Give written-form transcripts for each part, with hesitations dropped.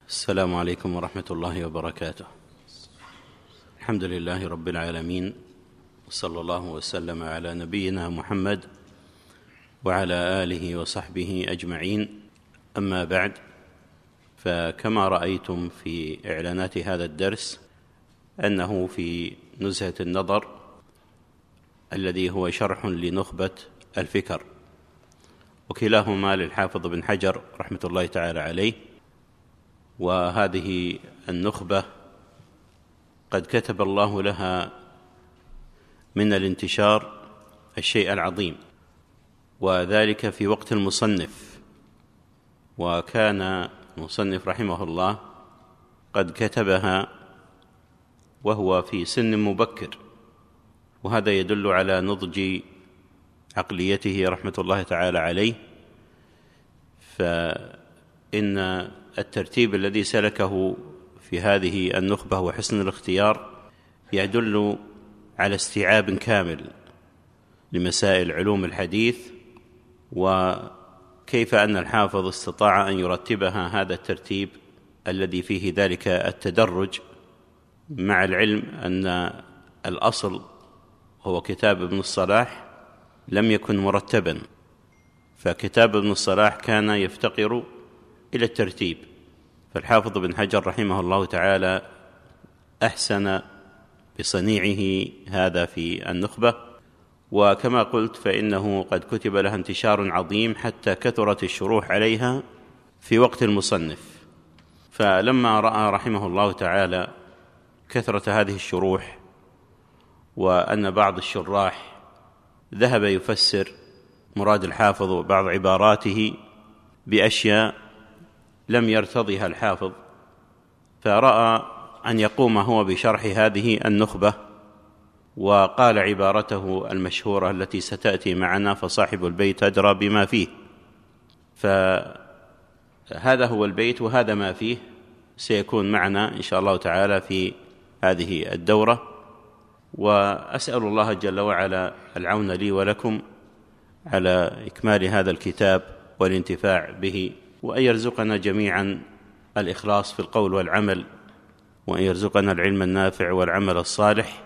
السلام عليكم ورحمة الله وبركاته. الحمد لله رب العالمين، وصلى الله وسلم على نبينا محمد وعلى آله وصحبه أجمعين. أما بعد، فكما رأيتم في إعلانات هذا الدرس أنه في نزهة النظر الذي هو شرح لنخبة الفكر، وكلاهما للحافظ بن حجر رحمة الله تعالى عليه. وهذه النخبة قد كتب الله لها من الانتشار الشيء العظيم، وذلك في وقت المصنف، وكان المصنف رحمه الله قد كتبها وهو في سن مبكر، وهذا يدل على نضج عقليته رحمة الله تعالى عليه. فإن الترتيب الذي سلكه في هذه النخبة وحسن الاختيار يدل على استيعاب كامل لمسائل علوم الحديث، وكيف أن الحافظ استطاع أن يرتبها هذا الترتيب الذي فيه ذلك التدرج، مع العلم أن الأصل هو كتاب ابن الصلاح لم يكن مرتبا، فكتاب ابن الصلاح كان يفتقر إلى الترتيب، فالحافظ بن حجر رحمه الله تعالى أحسن بصنيعه هذا في النخبة. وكما قلت فإنه قد كتب لها انتشار عظيم حتى كثرت الشروح عليها في وقت المصنف، فلما رأى رحمه الله تعالى كثرة هذه الشروح، وأن بعض الشراح ذهب يفسر مراد الحافظ وبعض عباراته بأشياء لم يرتضيها الحافظ، فرأى أن يقوم هو بشرح هذه النخبة، وقال عبارته المشهورة التي ستأتي معنا: فصاحب البيت أدرى بما فيه. فهذا هو البيت وهذا ما فيه، سيكون معنا إن شاء الله تعالى في هذه الدورة. وأسأل الله جل وعلا العون لي ولكم على إكمال هذا الكتاب والانتفاع به، وأن يرزقنا جميعا الإخلاص في القول والعمل، وأن يرزقنا العلم النافع والعمل الصالح.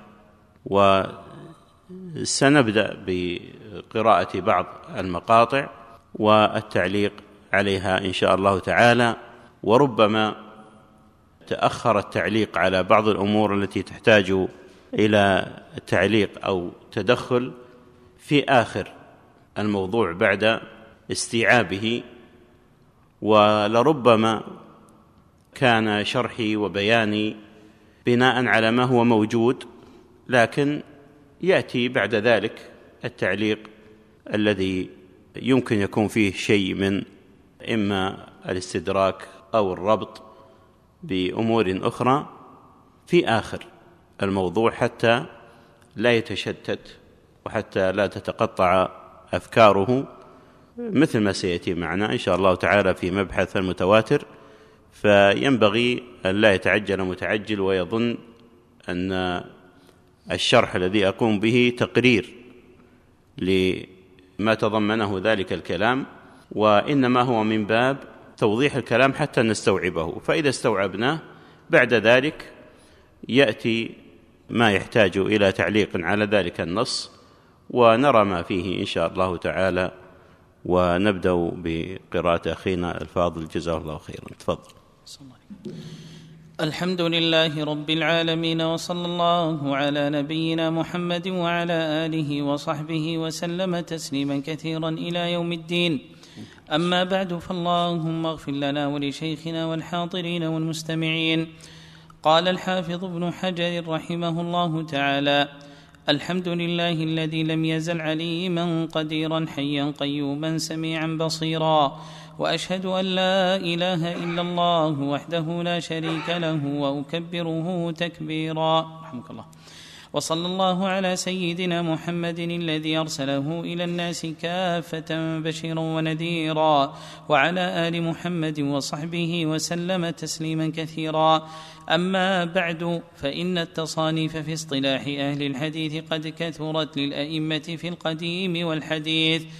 وسنبدأ بقراءة بعض المقاطع والتعليق عليها إن شاء الله تعالى، وربما تأخر التعليق على بعض الأمور التي تحتاج إلى التعليق أو تدخل في آخر الموضوع بعد استيعابه، ولربما كان شرحي وبياني بناء على ما هو موجود، لكن يأتي بعد ذلك التعليق الذي يمكن يكون فيه شيء من إما الاستدراك أو الربط بأمور أخرى في آخر الموضوع، حتى لا يتشتت وحتى لا تتقطع أفكاره، مثل ما سيأتي معنا إن شاء الله تعالى في مبحث المتواتر. فينبغي أن لا يتعجل متعجل ويظن أن الشرح الذي أقوم به تقرير لما تضمنه ذلك الكلام، وإنما هو من باب توضيح الكلام حتى نستوعبه، فإذا استوعبناه بعد ذلك يأتي ما يحتاج إلى تعليق على ذلك النص، ونرى ما فيه إن شاء الله تعالى. ونبدأ بقراءة أخينا الفاضل جزاه الله خيرا. تفضل. الحمد لله رب العالمين، وصلى الله على نبينا محمد وعلى آله وصحبه وسلم تسليما كثيرا إلى يوم الدين. أما بعد، فاللهم اغفر لنا ولشيخنا والحاضرين والمستمعين. قال الحافظ ابن حجر رحمه الله تعالى: الحمد لله الذي لم يزل عليما قديرا حيا قيوما سميعا بصيرا، وأشهد أن لا إله إلا الله وحده لا شريك له، وأكبره تكبيرا. رحمك الله. وصلى الله على سيدنا محمد الذي أرسله إلى الناس كافة بشيرا ونذيرا، وعلى آل محمد وصحبه وسلم تسليما كثيرا. أما بعد، فإن التصانيف في اصطلاح أهل الحديث قد كثرت للأئمة في القديم والحديث،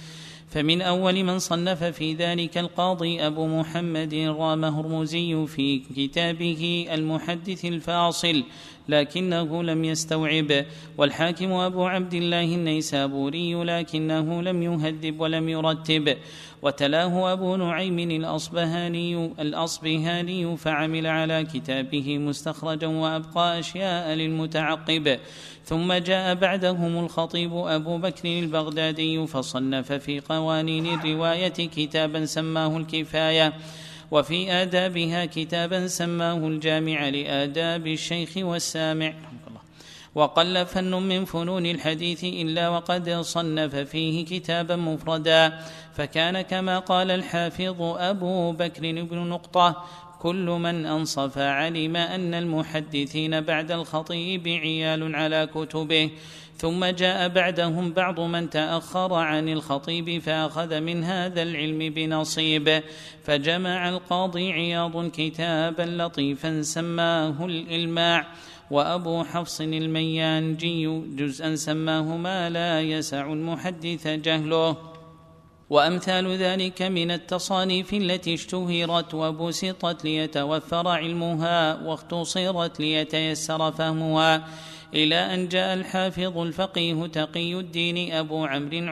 فمن أول من صنف في ذلك القاضي أبو محمد رام هرمزي في كتابه المحدث الفاصل لكنه لم يستوعب، والحاكم أبو عبد الله النيسابوري لكنه لم يهذب ولم يرتب، وتلاه أبو نعيم الأصبهاني فعمل على كتابه مستخرجا وأبقى أشياء للمتعقب. ثم جاء بعدهم الخطيب أبو بكر البغدادي فصنف في قوانين الرواية كتابا سماه الكفاية، وفي آدابها كتابا سماه الجامع لآداب الشيخ والسامع. وقل فن من فنون الحديث إلا وقد صنف فيه كتابا مفردا، فكان كما قال الحافظ أبو بكر بن نقطة: كل من أنصف علم أن المحدثين بعد الخطيب عيال على كتبه. ثم جاء بعدهم بعض من تأخر عن الخطيب فأخذ من هذا العلم بنصيب، فجمع القاضي عياض كتابا لطيفا سماه الإلماع، وأبو حفص الميانجي جزءا سماه ما لا يسع المحدث جهله. وأمثال ذلك من التصانيف التي اشتهرت وبسطت ليتوفر علمها واختصرت ليتيسر فهمها، إلى أن جاء الحافظ الفقيه تقي الدين أبو عمرو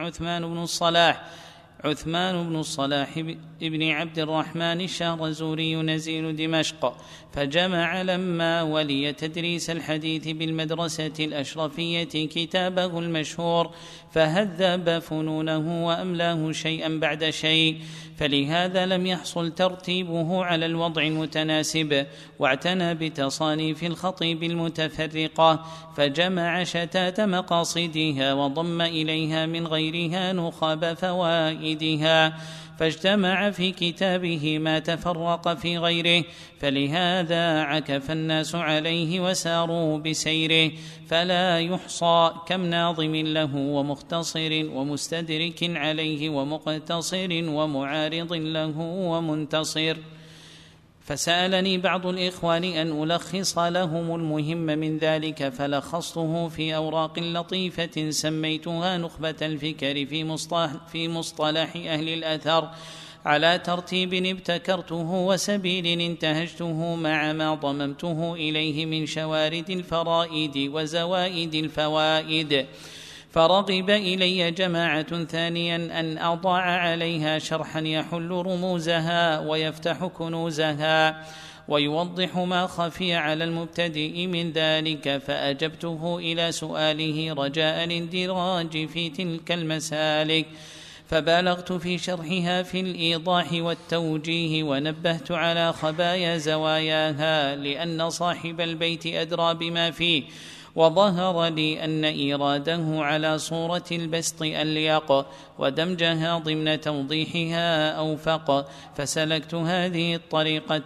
عثمان بن الصلاح ابن عبد الرحمن الشهرزوري نزيل دمشق، فجمع لما ولي تدريس الحديث بالمدرسة الأشرفية كتابه المشهور، فهذب فنونه وأملاه شيئا بعد شيء، فلهذا لم يحصل ترتيبه على الوضع المتناسب، واعتنى بتصانيف الخطيب المتفرقة، فجمع شتات مقاصدها وضم إليها من غيرها نخب فوائدها، فاجتمع في كتابه ما تفرق في غيره، فلهذا عكف الناس عليه وساروا بسيره، فلا يحصى كم ناظم له ومختصر ومستدرك عليه ومقتصر ومعارض له ومنتصر. فسألني بعض الإخوان أن ألخص لهم المهم من ذلك، فلخصته في أوراق لطيفة سميتها نخبة الفكر في مصطلح أهل الأثر، على ترتيب ابتكرته وسبيل انتهجته مع ما ضممته إليه من شوارد الفرائد وزوائد الفوائد. فرغب إلي جماعة ثانيا أن أضع عليها شرحا يحل رموزها ويفتح كنوزها ويوضح ما خفي على المبتدئ من ذلك، فأجبته إلى سؤاله رجاء الاندراج في تلك المسالك، فبالغت في شرحها في الإيضاح والتوجيه، ونبهت على خبايا زواياها، لأن صاحب البيت أدرى بما فيه، وظهر لي أن إيراده على صورة البسط أليق، ودمجها ضمن توضيحها أوفق، فسلكت هذه الطريقة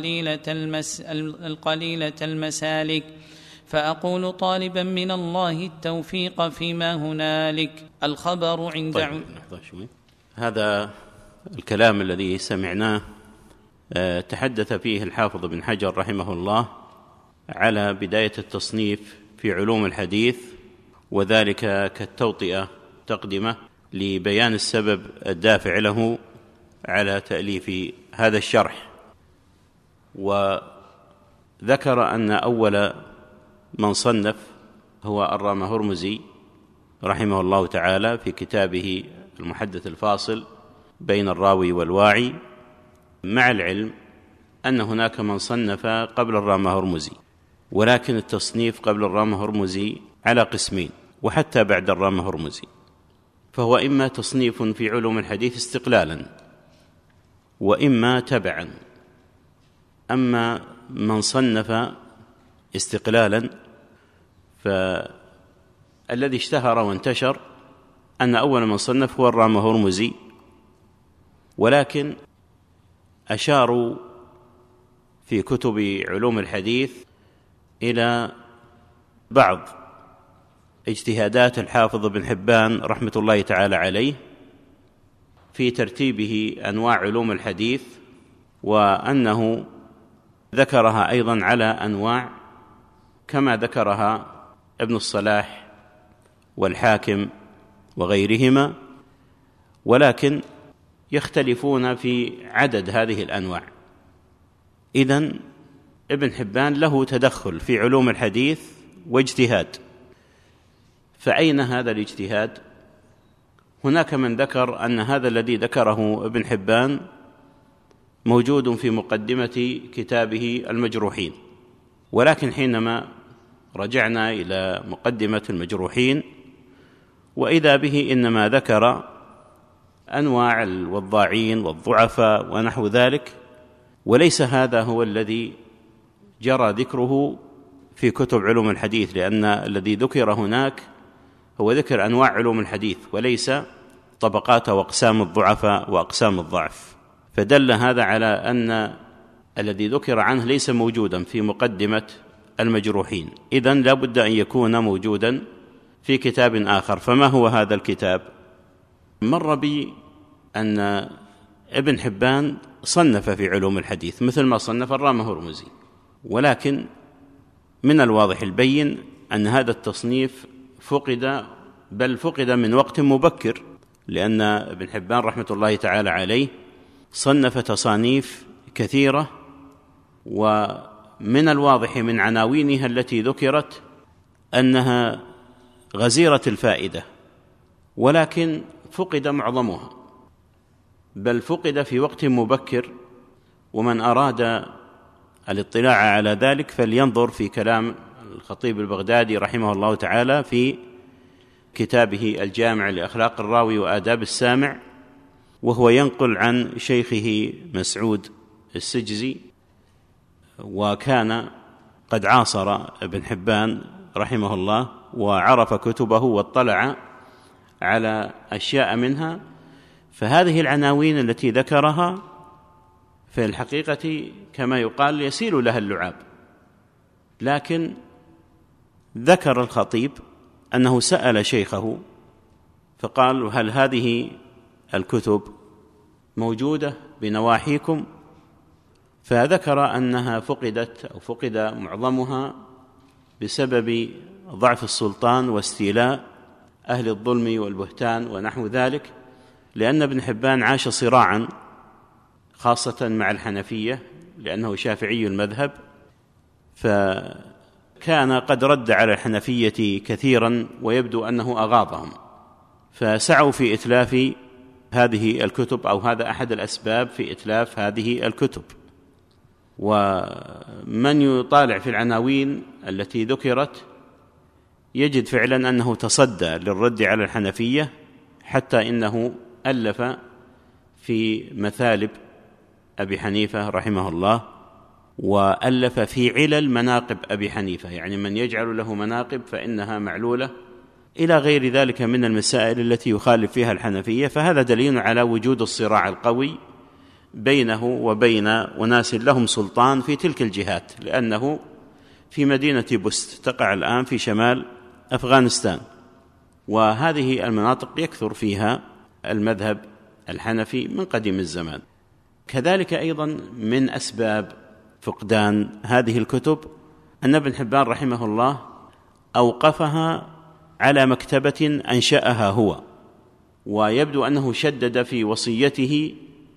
القليلة المسالك. فأقول طالبا من الله التوفيق فيما هنالك. الخبر عند هذا الكلام الذي سمعناه تحدث فيه الحافظ بن حجر رحمه الله على بداية التصنيف في علوم الحديث، وذلك كالتوطئة تقدمة لبيان السبب الدافع له على تأليف هذا الشرح. وذكر أن أول من صنف هو الرام هرمزي رحمه الله تعالى في كتابه المحدث الفاصل بين الراوي والواعي، مع العلم أن هناك من صنف قبل الرام هرمزي، ولكن التصنيف قبل الرام هرمزي على قسمين وحتى بعد الرام هرمزي، فهو إما تصنيف في علوم الحديث استقلالا وإما تبعا. أما من صنف استقلالا فالذي اشتهر وانتشر أن أول من صنف هو الرام هرمزي، ولكن أشاروا في كتب علوم الحديث إلى بعض اجتهادات الحافظ بن حبان رحمة الله تعالى عليه في ترتيبه أنواع علوم الحديث، وأنه ذكرها أيضا على أنواع كما ذكرها ابن الصلاح والحاكم وغيرهما، ولكن يختلفون في عدد هذه الأنواع. إذن ابن حبان له تدخل في علوم الحديث واجتهاد. فأين هذا الاجتهاد؟ هناك من ذكر أن هذا الذي ذكره ابن حبان موجود في مقدمة كتابه المجروحين، ولكن حينما رجعنا إلى مقدمة المجروحين وإذا به إنما ذكر أنواع الوضاعين والضعفاء ونحو ذلك، وليس هذا هو الذي جرى ذكره في كتب علوم الحديث، لأن الذي ذكر هناك هو ذكر أنواع علوم الحديث وليس طبقات وأقسام الضعفاء وأقسام الضعف، فدل هذا على أن الذي ذكر عنه ليس موجودا في مقدمة المجروحين، إذن لا بد أن يكون موجودا في كتاب آخر. فما هو هذا الكتاب؟ مر بي أن ابن حبان صنف في علوم الحديث مثل ما صنف الرامة هرمزي، ولكن من الواضح البين أن هذا التصنيف فقد من وقت مبكر، لأن ابن حبان رحمة الله تعالى عليه صنف تصانيف كثيرة، ومن الواضح من عناوينها التي ذكرت أنها غزيرة الفائدة، ولكن فقد معظمها، بل فقد في وقت مبكر. ومن أراد الاطلاع على ذلك فلينظر في كلام الخطيب البغدادي رحمه الله تعالى في كتابه الجامع لأخلاق الراوي وآداب السامع، وهو ينقل عن شيخه مسعود السجزي، وكان قد عاصر ابن حبان رحمه الله وعرف كتبه واطلع على أشياء منها. فهذه العناوين التي ذكرها في الحقيقة كما يقال يسيل لها اللعاب، لكن ذكر الخطيب أنه سأل شيخه فقال: هل هذه الكتب موجودة بنواحيكم؟ فذكر أنها فقدت أو فقد معظمها بسبب ضعف السلطان واستيلاء أهل الظلم والبهتان ونحو ذلك، لأن ابن حبان عاش صراعا خاصة مع الحنفية لأنه شافعي المذهب، فكان قد رد على الحنفية كثيرا ويبدو أنه أغاضهم، فسعوا في إتلاف هذه الكتب، أو هذا أحد الأسباب في إتلاف هذه الكتب. ومن يطالع في العناوين التي ذكرت يجد فعلا أنه تصدى للرد على الحنفية، حتى إنه ألف في مثالب أبي حنيفة رحمه الله، وألف في علل مناقب أبي حنيفة، يعني من يجعل له مناقب فإنها معلولة، إلى غير ذلك من المسائل التي يخالف فيها الحنفية. فهذا دليل على وجود الصراع القوي بينه وبين أناس لهم سلطان في تلك الجهات، لأنه في مدينة بست تقع الآن في شمال أفغانستان، وهذه المناطق يكثر فيها المذهب الحنفي من قديم الزمان. كذلك أيضا من أسباب فقدان هذه الكتب أن ابن حبان رحمه الله أوقفها على مكتبة أنشأها هو، ويبدو أنه شدد في وصيته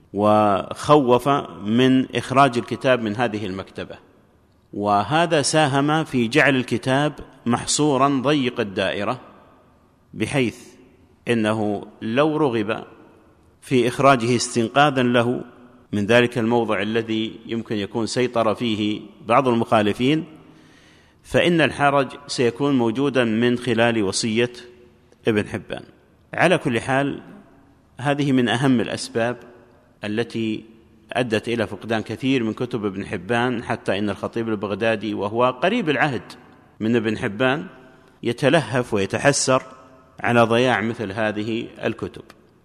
وخوف من إخراج الكتاب من هذه المكتبة، وهذا ساهم في جعل الكتاب محصورا ضيق الدائرة، بحيث إنه لو رغب في إخراجه استنقاذا له من ذلك الموضع الذي يمكن يكون سيطر فيه بعض المخالفين، فإن الحرج سيكون موجودا من خلال وصية ابن حبان. على كل حال، هذه من أهم الأسباب التي أدت إلى فقدان كثير من كتب ابن حبان، حتى إن الخطيب البغدادي وهو قريب العهد من ابن حبان يتلهف ويتحسر على ضياع مثل هذه الكتب.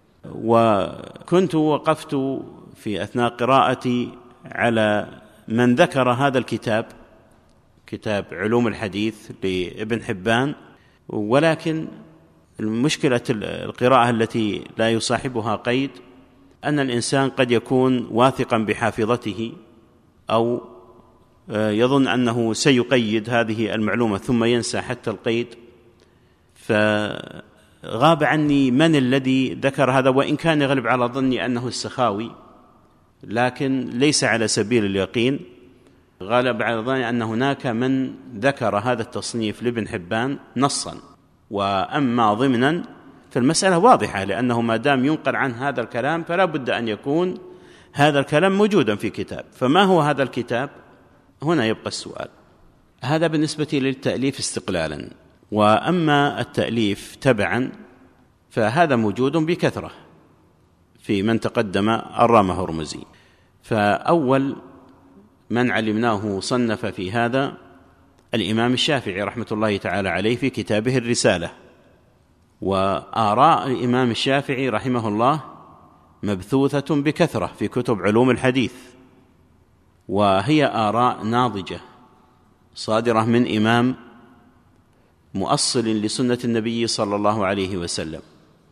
وكنت وقفت في أثناء قراءتي على من ذكر هذا الكتاب، كتاب علوم الحديث لابن حبان، ولكن المشكلة القراءة التي لا يصاحبها قيد أن الإنسان قد يكون واثقا بحافظته أو يظن أنه سيقيد هذه المعلومة ثم ينسى حتى القيد، غاب عني من الذي ذكر هذا، وإن كان يغلب على ظني أنه السخاوي، لكن ليس على سبيل اليقين. غالب على ظني أن هناك من ذكر هذا التصنيف لابن حبان نصا، وأما ضمنا فالمسألة واضحة، لأنه ما دام ينقل عن هذا الكلام فلا بد أن يكون هذا الكلام موجودا في كتاب. فما هو هذا الكتاب؟ هنا يبقى السؤال. هذا بالنسبة للتأليف استقلالا. وأما التأليف تبعا فهذا موجود بكثرة في من تقدم الرام هرمزي. فأول من علمناه صنف في هذا الإمام الشافعي رحمة الله تعالى عليه في كتابه الرسالة. وآراء الإمام الشافعي رحمه الله مبثوثة بكثرة في كتب علوم الحديث، وهي آراء ناضجة صادرة من إمام مؤصل لسنة النبي صلى الله عليه وسلم.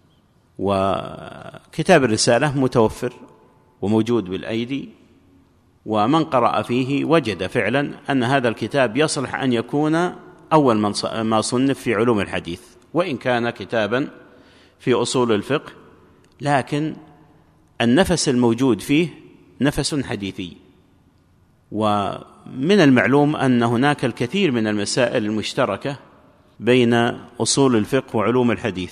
وكتاب الرسالة متوفر وموجود بالأيدي، ومن قرأ فيه وجد فعلا أن هذا الكتاب يصلح أن يكون أول ما صنف في علوم الحديث، وإن كان كتابا في أصول الفقه، لكن النفس الموجود فيه نفس حديثي. ومن المعلوم أن هناك الكثير من المسائل المشتركة بين أصول الفقه وعلوم الحديث،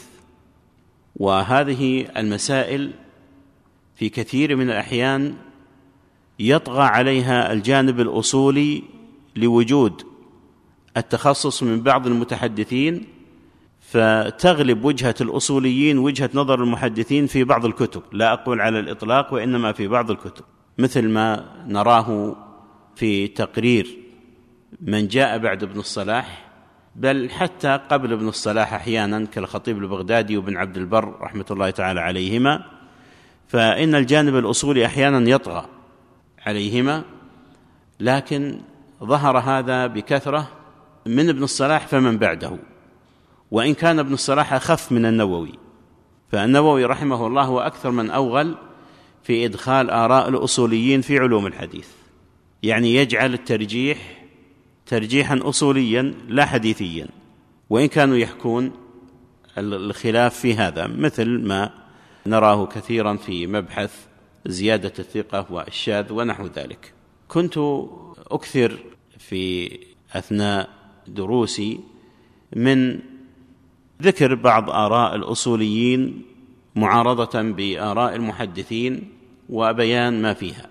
وهذه المسائل في كثير من الأحيان يطغى عليها الجانب الأصولي لوجود التخصص من بعض المتحدثين، فتغلب وجهة الأصوليين وجهة نظر المحدثين في بعض الكتب، لا أقول على الإطلاق وإنما في بعض الكتب، مثل ما نراه في تقرير من جاء بعد ابن الصلاح، بل حتى قبل ابن الصلاح أحيانا كالخطيب البغدادي وابن عبد البر رحمة الله تعالى عليهما، فإن الجانب الأصولي أحيانا يطغى عليهما. لكن ظهر هذا بكثرة من ابن الصلاح فمن بعده، وإن كان ابن الصلاح أخف من النووي، فالنووي رحمه الله هو أكثر من أوغل في إدخال آراء الأصوليين في علوم الحديث، يعني يجعل الترجيح ترجيحا أصوليا لا حديثيا، وإن كانوا يحكون الخلاف في هذا، مثل ما نراه كثيرا في مبحث زيادة الثقة والشاذ ونحو ذلك. كنت أكثر في أثناء دروسي من ذكر بعض آراء الأصوليين معارضة بآراء المحدثين وبيان ما فيها،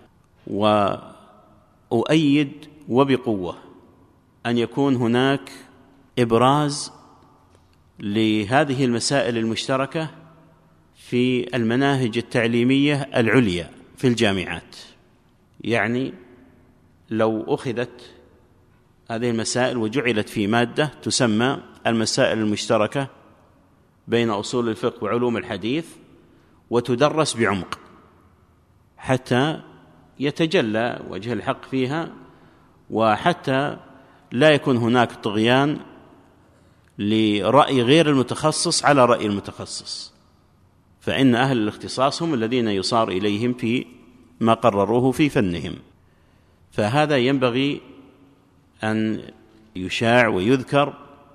وأؤيد وبقوة أن يكون هناك إبراز لهذه المسائل المشتركة في المناهج التعليمية العليا في الجامعات. يعني لو أخذت هذه المسائل وجعلت في مادة تسمى المسائل المشتركة بين أصول الفقه وعلوم الحديث، وتدرس بعمق حتى يتجلى وجه الحق فيها، وحتى لا يكون هناك طغيان لرأي غير المتخصص على رأي المتخصص، فإن أهل الاختصاص هم الذين يصار إليهم في ما قرروه في فنهم. فهذا ينبغي أن يشاع ويذكر،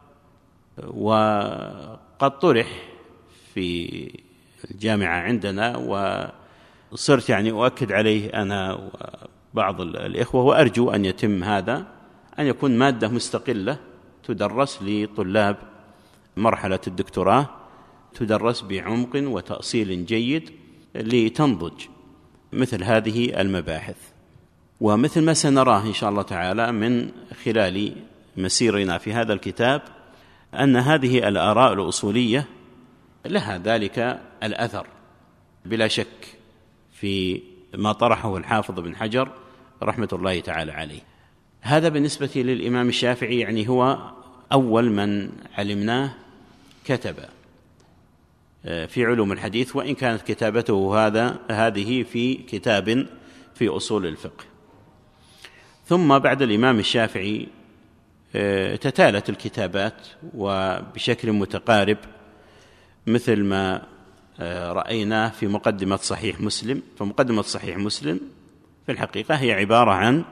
وقد طرح في الجامعة عندنا، وصرت يعني أؤكد عليه أنا وبعض الإخوة، وأرجو أن يتم هذا، أن يكون مادة مستقلة تدرس لطلاب مرحلة الدكتوراه، تدرس بعمق وتأصيل جيد لتنضج مثل هذه المباحث. ومثل ما سنراه إن شاء الله تعالى من خلال مسيرنا في هذا الكتاب، أن هذه الآراء الأصولية لها ذلك الأثر بلا شك في ما طرحه الحافظ بن حجر رحمة الله تعالى عليه. هذا بالنسبة للإمام الشافعي، يعني هو أول من علمناه كتب في علوم الحديث، وإن كانت كتابته هذه في كتاب في أصول الفقه. ثم بعد الإمام الشافعي تتالت الكتابات وبشكل متقارب، مثل ما رأيناه في مقدمة صحيح مسلم. فمقدمة صحيح مسلم في الحقيقة هي عبارة عن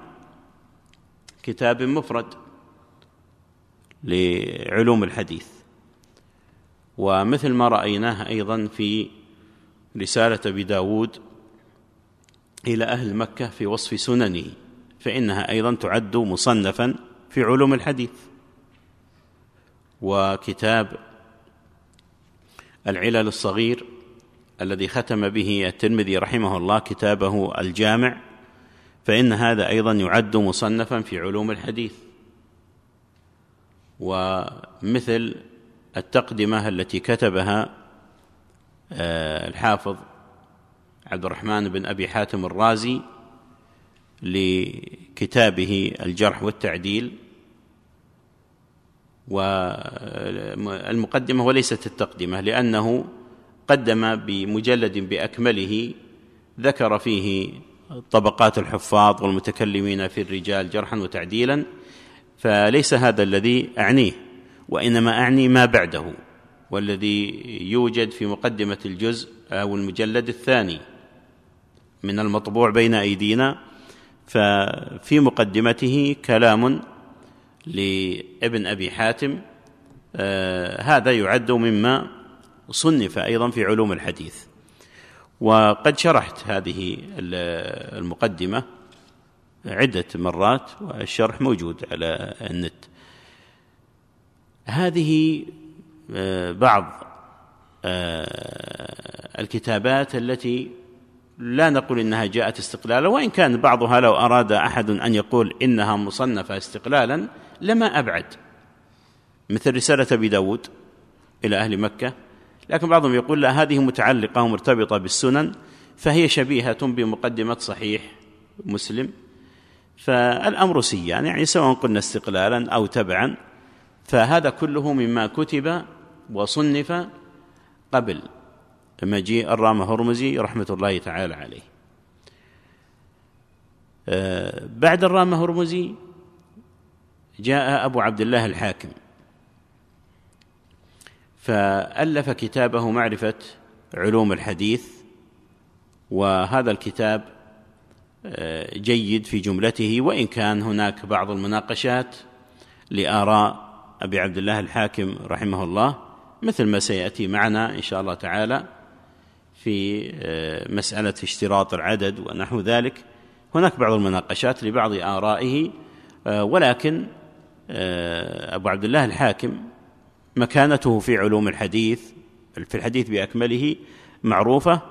كتاب مفرد لعلوم الحديث، ومثل ما رأيناه أيضا في رسالة أبي داود إلى أهل مكة في وصف سننه، فإنها أيضا تعد مصنفا في علوم الحديث. وكتاب العلل الصغير الذي ختم به الترمذي رحمه الله كتابه الجامع، فإن هذا أيضا يعد مصنفا في علوم الحديث. ومثل التقدمة التي كتبها الحافظ عبد الرحمن بن أبي حاتم الرازي لكتابه الجرح والتعديل، والمقدمة وليست التقدمة، لأنه قدم بمجلد بأكمله ذكر فيه طبقات الحفاظ والمتكلمين في الرجال جرحا وتعديلا، فليس هذا الذي أعنيه، وإنما أعني ما بعده، والذي يوجد في مقدمة الجزء أو المجلد الثاني من المطبوع بين أيدينا. ففي مقدمته كلام لابن أبي حاتم، هذا يعد مما صنف أيضا في علوم الحديث. وقد شرحت هذه المقدمة عدة مرات، والشرح موجود على النت. هذه بعض الكتابات التي لا نقول إنها جاءت استقلالا، وإن كان بعضها لو أراد أحد أن يقول إنها مصنفة استقلالا لما أبعد، مثل رسالة أبي داود إلى أهل مكة. لكن بعضهم يقول لا، هذه متعلقة ومرتبطة بالسنن، فهي شبيهة بمقدمة صحيح مسلم. فالأمر سيان، يعني سواء قلنا استقلالا أو تبعا، فهذا كله مما كتب وصنف قبل مجيء الرام هرمزي رحمة الله تعالى عليه. بعد الرام هرمزي جاء أبو عبد الله الحاكم، فألف كتابه معرفة علوم الحديث، وهذا الكتاب جيد في جملته، وإن كان هناك بعض المناقشات لآراء أبي عبد الله الحاكم رحمه الله، مثل ما سيأتي معنا إن شاء الله تعالى في مسألة اشتراط العدد ونحو ذلك. هناك بعض المناقشات لبعض آرائه، ولكن أبو عبد الله الحاكم مكانته في علوم الحديث، في الحديث بأكمله، معروفة.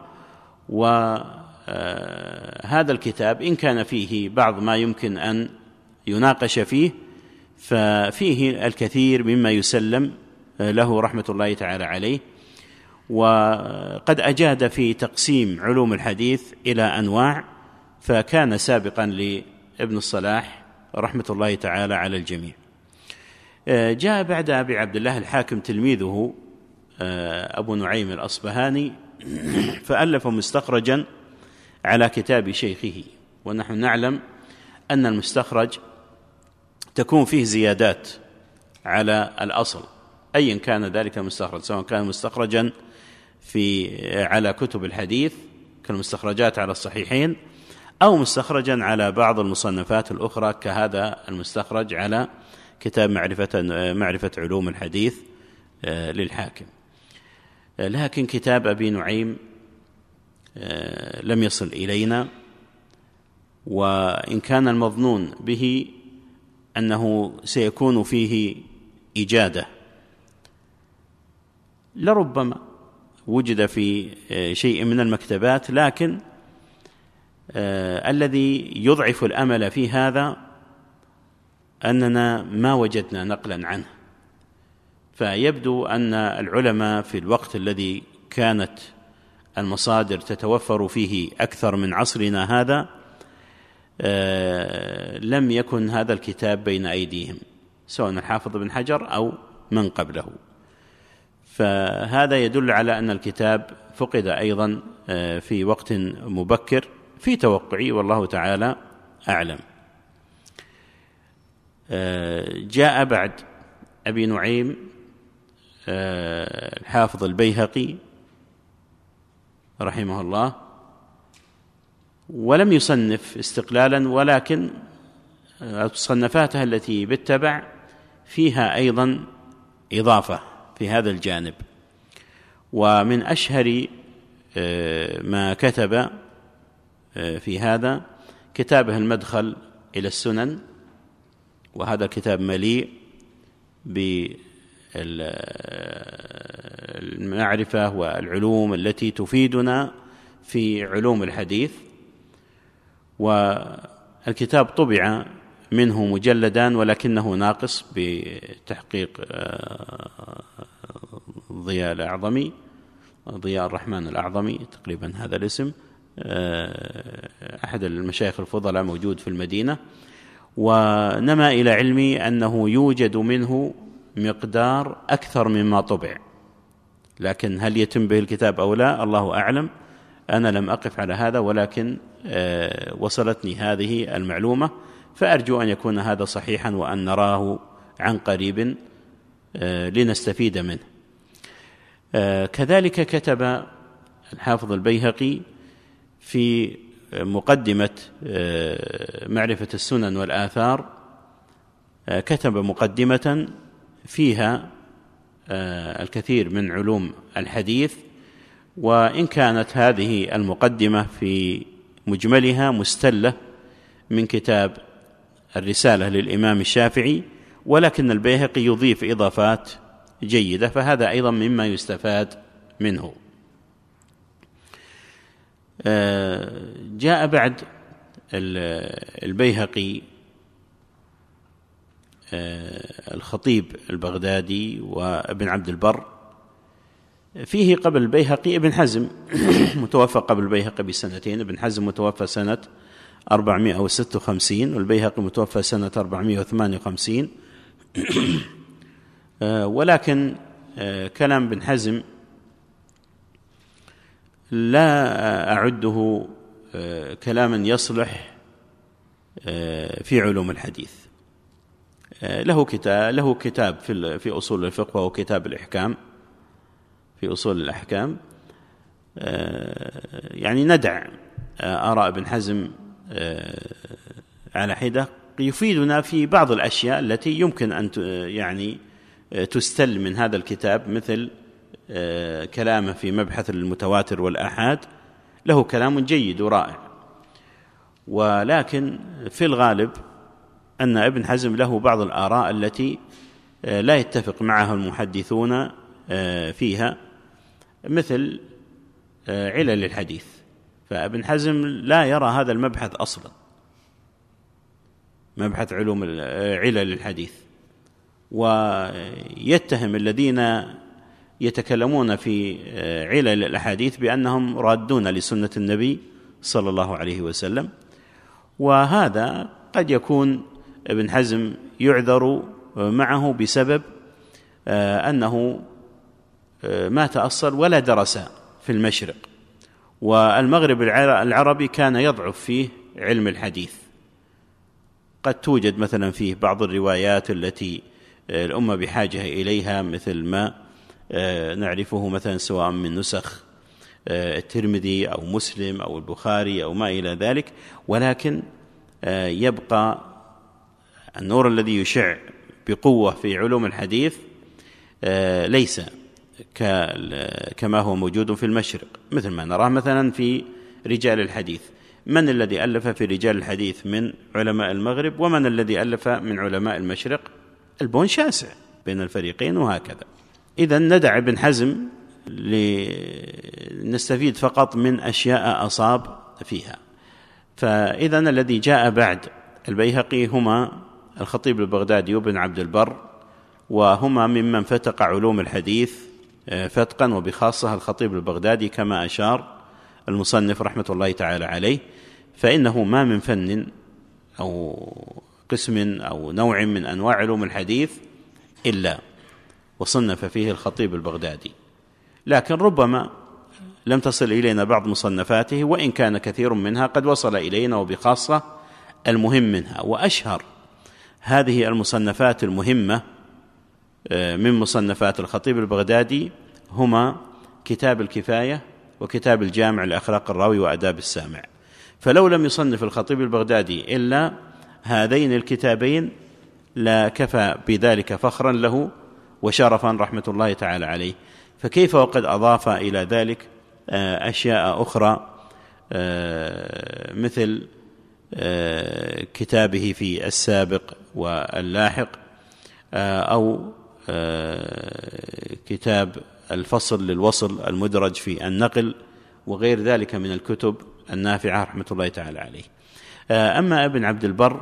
وهذا الكتاب إن كان فيه بعض ما يمكن أن يناقش فيه، ففيه الكثير مما يسلم له رحمة الله تعالى عليه. وقد أجاد في تقسيم علوم الحديث إلى أنواع، فكان سابقا لابن الصلاح رحمة الله تعالى على الجميع. جاء بعد أبي عبد الله الحاكم تلميذه أبو نعيم الأصبهاني، فألف مستخرجا على كتاب شيخه. ونحن نعلم أن المستخرج تكون فيه زيادات على الأصل، أيا كان ذلك المستخرج، سواء كان مستخرجا على كتب الحديث كالمستخرجات على الصحيحين، أو مستخرجا على بعض المصنفات الأخرى كهذا المستخرج على كتاب معرفة علوم الحديث للحاكم. لكن كتاب أبي نعيم لم يصل إلينا، وإن كان المظنون به أنه سيكون فيه إجادة، لربما وجد في شيء من المكتبات، لكن الذي يضعف الأمل في هذا أننا ما وجدنا نقلا عنه. فيبدو أن العلماء في الوقت الذي كانت المصادر تتوفر فيه أكثر من عصرنا هذا لم يكن هذا الكتاب بين أيديهم، سواء الحافظ بن حجر أو من قبله. فهذا يدل على أن الكتاب فقد أيضا في وقت مبكر في توقعي، والله تعالى أعلم. جاء بعد أبي نعيم الحافظ البيهقي رحمه الله، ولم يصنف استقلالا، ولكن صنفاته التي بالتبع فيها أيضا إضافة في هذا الجانب. ومن أشهر ما كتب في هذا كتابه المدخل إلى السنن، وهذا الكتاب مليء بالمعرفة والعلوم التي تفيدنا في علوم الحديث. والكتاب طبع منه مجلدان ولكنه ناقص بتحقيق ضياء الرحمن الأعظمي تقريبا هذا الاسم، أحد المشايخ الفضلاء موجود في المدينة. ونما إلى علمي أنه يوجد منه مقدار أكثر مما طبع، لكن هل يتم به الكتاب أو لا الله أعلم. أنا لم أقف على هذا، ولكن وصلتني هذه المعلومة، فأرجو أن يكون هذا صحيحا وأن نراه عن قريب لنستفيد منه. كذلك كتب الحافظ البيهقي في مقدمة معرفة السنن والآثار، كتب مقدمة فيها الكثير من علوم الحديث، وإن كانت هذه المقدمة في مجملها مستلة من كتاب الرسالة للإمام الشافعي، ولكن البيهقي يضيف إضافات جيدة، فهذا أيضا مما يستفاد منه. جاء بعد البيهقي الخطيب البغدادي وابن عبد البر. فيه قبل البيهقي ابن حزم متوفى قبل البيهقي بسنتين، ابن حزم متوفى سنة 456 والبيهقي متوفى سنة 458. ولكن كلام ابن حزم لا أعده كلاما يصلح في علوم الحديث. له كتاب في أصول الفقه، وهو كتاب الإحكام في أصول الأحكام. يعني ندع آراء ابن حزم على حدة، يفيدنا في بعض الأشياء التي يمكن أن يعني تستل من هذا الكتاب، مثل كلامه في مبحث المتواتر والآحاد، له كلام جيد ورائع. ولكن في الغالب أن ابن حزم له بعض الآراء التي لا يتفق معها المحدثون فيها، مثل علل الحديث. فابن حزم لا يرى هذا المبحث أصلا، مبحث علل الحديث، ويتهم الذين يتكلمون في علل الأحاديث بأنهم رادون لسنة النبي صلى الله عليه وسلم. وهذا قد يكون ابن حزم يعذر معه بسبب أنه ما تأصل ولا درس في المشرق، والمغرب العربي كان يضعف فيه علم الحديث. قد توجد مثلا فيه بعض الروايات التي الأمة بحاجة إليها، مثل ما نعرفه مثلا سواء من نسخ الترمذي أو مسلم أو البخاري أو ما إلى ذلك، ولكن يبقى النور الذي يشع بقوة في علوم الحديث ليس كما هو موجود في المشرق، مثل ما نراه مثلا في رجال الحديث. من الذي ألف في رجال الحديث من علماء المغرب، ومن الذي ألف من علماء المشرق؟ البون شاسع بين الفريقين، وهكذا. إذن ندع ابن حزم لنستفيد فقط من أشياء أصاب فيها. فإذن الذي جاء بعد البيهقي هما الخطيب البغدادي وابن عبد البر، وهما ممن فتق علوم الحديث فتقا، وبخاصة الخطيب البغدادي كما أشار المصنف رحمة الله تعالى عليه، فإنه ما من فن أو قسم أو نوع من أنواع علوم الحديث إلا وصنف فيه الخطيب البغدادي. لكن ربما لم تصل إلينا بعض مصنفاته، وإن كان كثير منها قد وصل إلينا، وبخاصة المهم منها. وأشهر هذه المصنفات المهمة من مصنفات الخطيب البغدادي هما كتاب الكفاية وكتاب الجامع لأخلاق الراوي وآداب السامع. فلو لم يصنف الخطيب البغدادي إلا هذين الكتابين لا كفى بذلك فخرا له وشرفا رحمة الله تعالى عليه. فكيف وقد أضاف إلى ذلك أشياء أخرى مثل كتابه في السابق واللاحق، أو كتاب الفصل للوصل المدرج في النقل، وغير ذلك من الكتب النافعة رحمة الله تعالى عليه. أما ابن عبد البر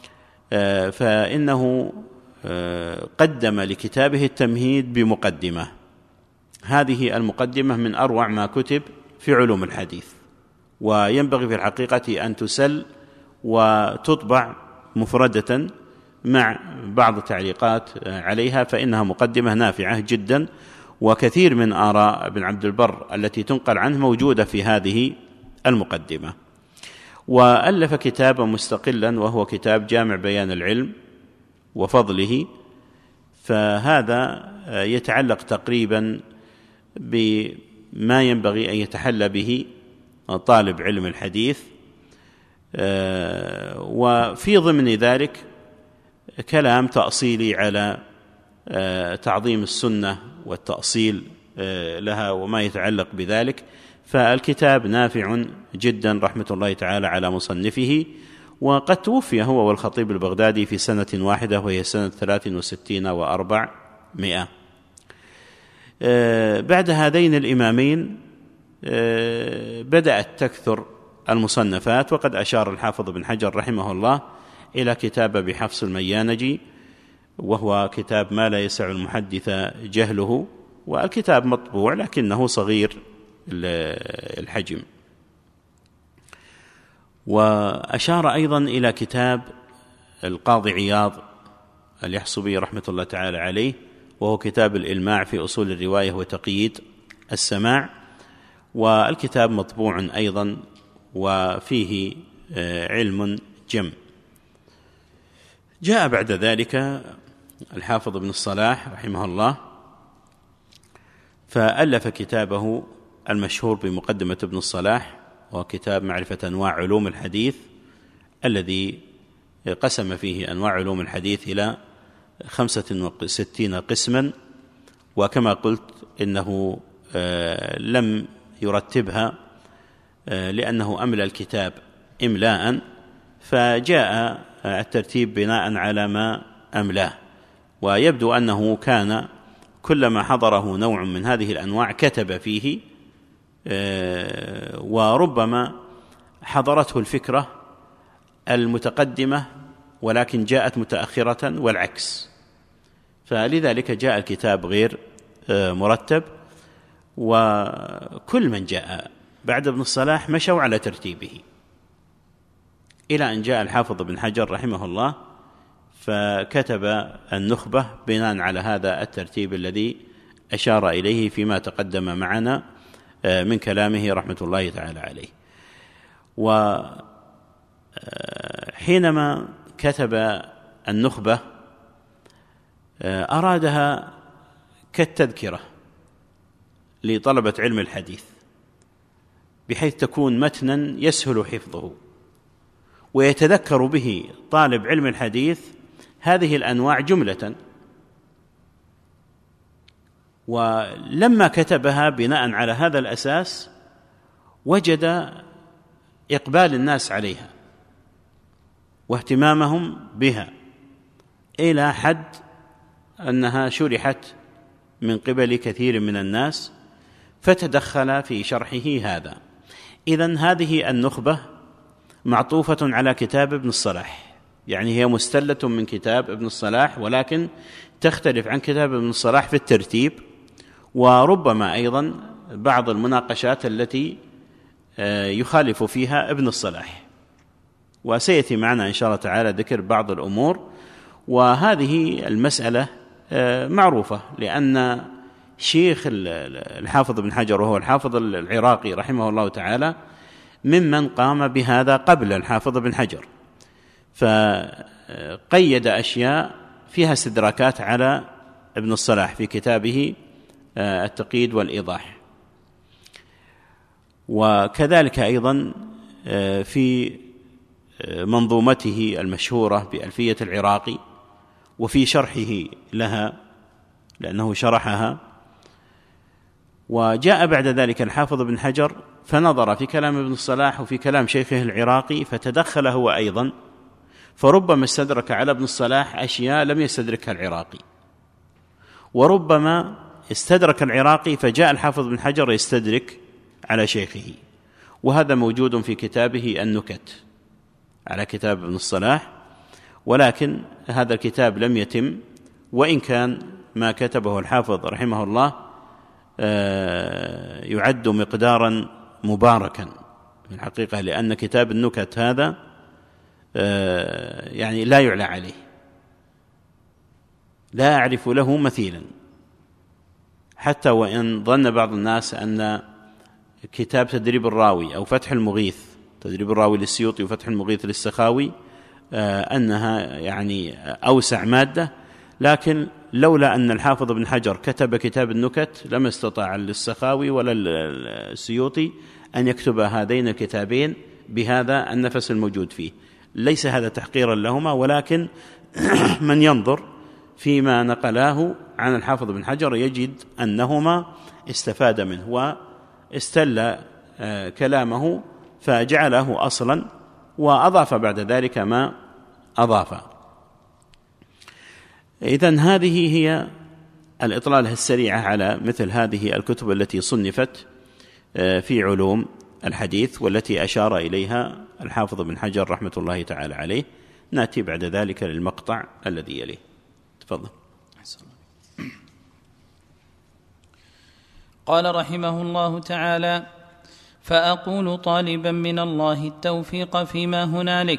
فإنه قدم لكتابه التمهيد بمقدمة، هذه المقدمة من أروع ما كتب في علوم الحديث، وينبغي في الحقيقة أن تسل وتطبع مفردة مع بعض التعليقات عليها، فإنها مقدمة نافعة جدا، وكثير من آراء ابن عبد البر التي تنقل عنه موجودة في هذه المقدمة. وألف كتابا مستقلا وهو كتاب جامع بيان العلم وفضله، فهذا يتعلق تقريبا بما ينبغي أن يتحلى به طالب علم الحديث، وفي ضمن ذلك كلام تأصيلي على تعظيم السنة والتأصيل لها وما يتعلق بذلك. فالكتاب نافع جدا رحمة الله تعالى على مصنفه، وقد توفي هو والخطيب البغدادي في سنة واحدة وهي سنة 63 و400. بعد هذين الإمامين بدأت تكثر المصنفات، وقد أشار الحافظ بن حجر رحمه الله إلى كتاب بحفص الميانجي، وهو كتاب ما لا يسع المحدث جهله، والكتاب مطبوع لكنه صغير الحجم. وأشار أيضا إلى كتاب القاضي عياض اليحصبي رحمة الله تعالى عليه، وهو كتاب الإلماع في أصول الرواية وتقييد السماع، والكتاب مطبوع أيضا وفيه علم جم. جاء بعد ذلك الحافظ ابن الصلاح رحمه الله فألف كتابه المشهور بمقدمة ابن الصلاح، وهو كتاب معرفة أنواع علوم الحديث، الذي قسم فيه أنواع علوم الحديث إلى 65 قسما، وكما قلت إنه لم يرتبها لأنه أملى الكتاب إملاء، فجاء الترتيب بناء على ما أملاه. ويبدو أنه كان كلما حضره نوع من هذه الأنواع كتب فيه، وربما حضرته الفكرة المتقدمة ولكن جاءت متأخرة والعكس، فلذلك جاء الكتاب غير مرتب. وكل من جاء بعد ابن الصلاح مشوا على ترتيبه، إلى أن جاء الحافظ بن حجر رحمه الله فكتب النخبة بناء على هذا الترتيب الذي أشار إليه فيما تقدم معنا من كلامه رحمة الله تعالى عليه. وحينما كتب النخبة أرادها كالتذكرة لطلبة علم الحديث، بحيث تكون متنا يسهل حفظه ويتذكر به طالب علم الحديث هذه الأنواع جملة. ولما كتبها بناء على هذا الأساس وجد إقبال الناس عليها واهتمامهم بها، إلى حد أنها شرحت من قبل كثير من الناس فتدخل في شرحه هذا. إذن هذه النخبة معطوفة على كتاب ابن الصلاح، يعني هي مستلة من كتاب ابن الصلاح، ولكن تختلف عن كتاب ابن الصلاح في الترتيب، وربما أيضا بعض المناقشات التي يخالف فيها ابن الصلاح، وسيأتي معنا إن شاء الله تعالى ذكر بعض الأمور. وهذه المسألة معروفة، لأن شيخ الحافظ بن حجر وهو الحافظ العراقي رحمه الله تعالى ممن قام بهذا قبل الحافظ بن حجر، فقيد أشياء فيها استدراكات على ابن الصلاح في كتابه التقييد والإيضاح، وكذلك أيضا في منظومته المشهورة بألفية العراقي، وفي شرحه لها لأنه شرحها، وجاء بعد ذلك الحافظ بن حجر فنظر في كلام ابن الصلاح وفي كلام شيخه العراقي فتدخل هو أيضا، فربما استدرك على ابن الصلاح أشياء لم يستدركها العراقي، وربما استدرك العراقي فجاء الحافظ بن حجر يستدرك على شيخه. وهذا موجود في كتابه النكت على كتاب ابن الصلاح، ولكن هذا الكتاب لم يتم، وإن كان ما كتبه الحافظ رحمه الله يعد مقدارا مباركا في الحقيقة، لأن كتاب النكت هذا يعني لا يعلى عليه، لا أعرف له مثيلا، حتى وإن ظن بعض الناس أن كتاب تدريب الراوي أو فتح المغيث، تدريب الراوي للسيوطي وفتح المغيث للسخاوي أنها يعني أوسع مادة، لكن لولا أن الحافظ بن حجر كتب كتاب النكت لما استطاع السخاوي ولا السيوطي أن يكتب هذين الكتابين بهذا النفس الموجود فيه. ليس هذا تحقيرا لهما، ولكن من ينظر فيما نقلاه عن الحافظ بن حجر يجد أنهما استفاد منه واستل كلامه فجعله أصلا، وأضاف بعد ذلك ما أضاف. إذن هذه هي الإطلالة السريعة على مثل هذه الكتب التي صنفت في علوم الحديث والتي أشار إليها الحافظ بن حجر رحمة الله تعالى عليه. نأتي بعد ذلك للمقطع الذي يليه. تفضل. قال رحمه الله تعالى: فأقول طالبا من الله التوفيق فيما هنالك: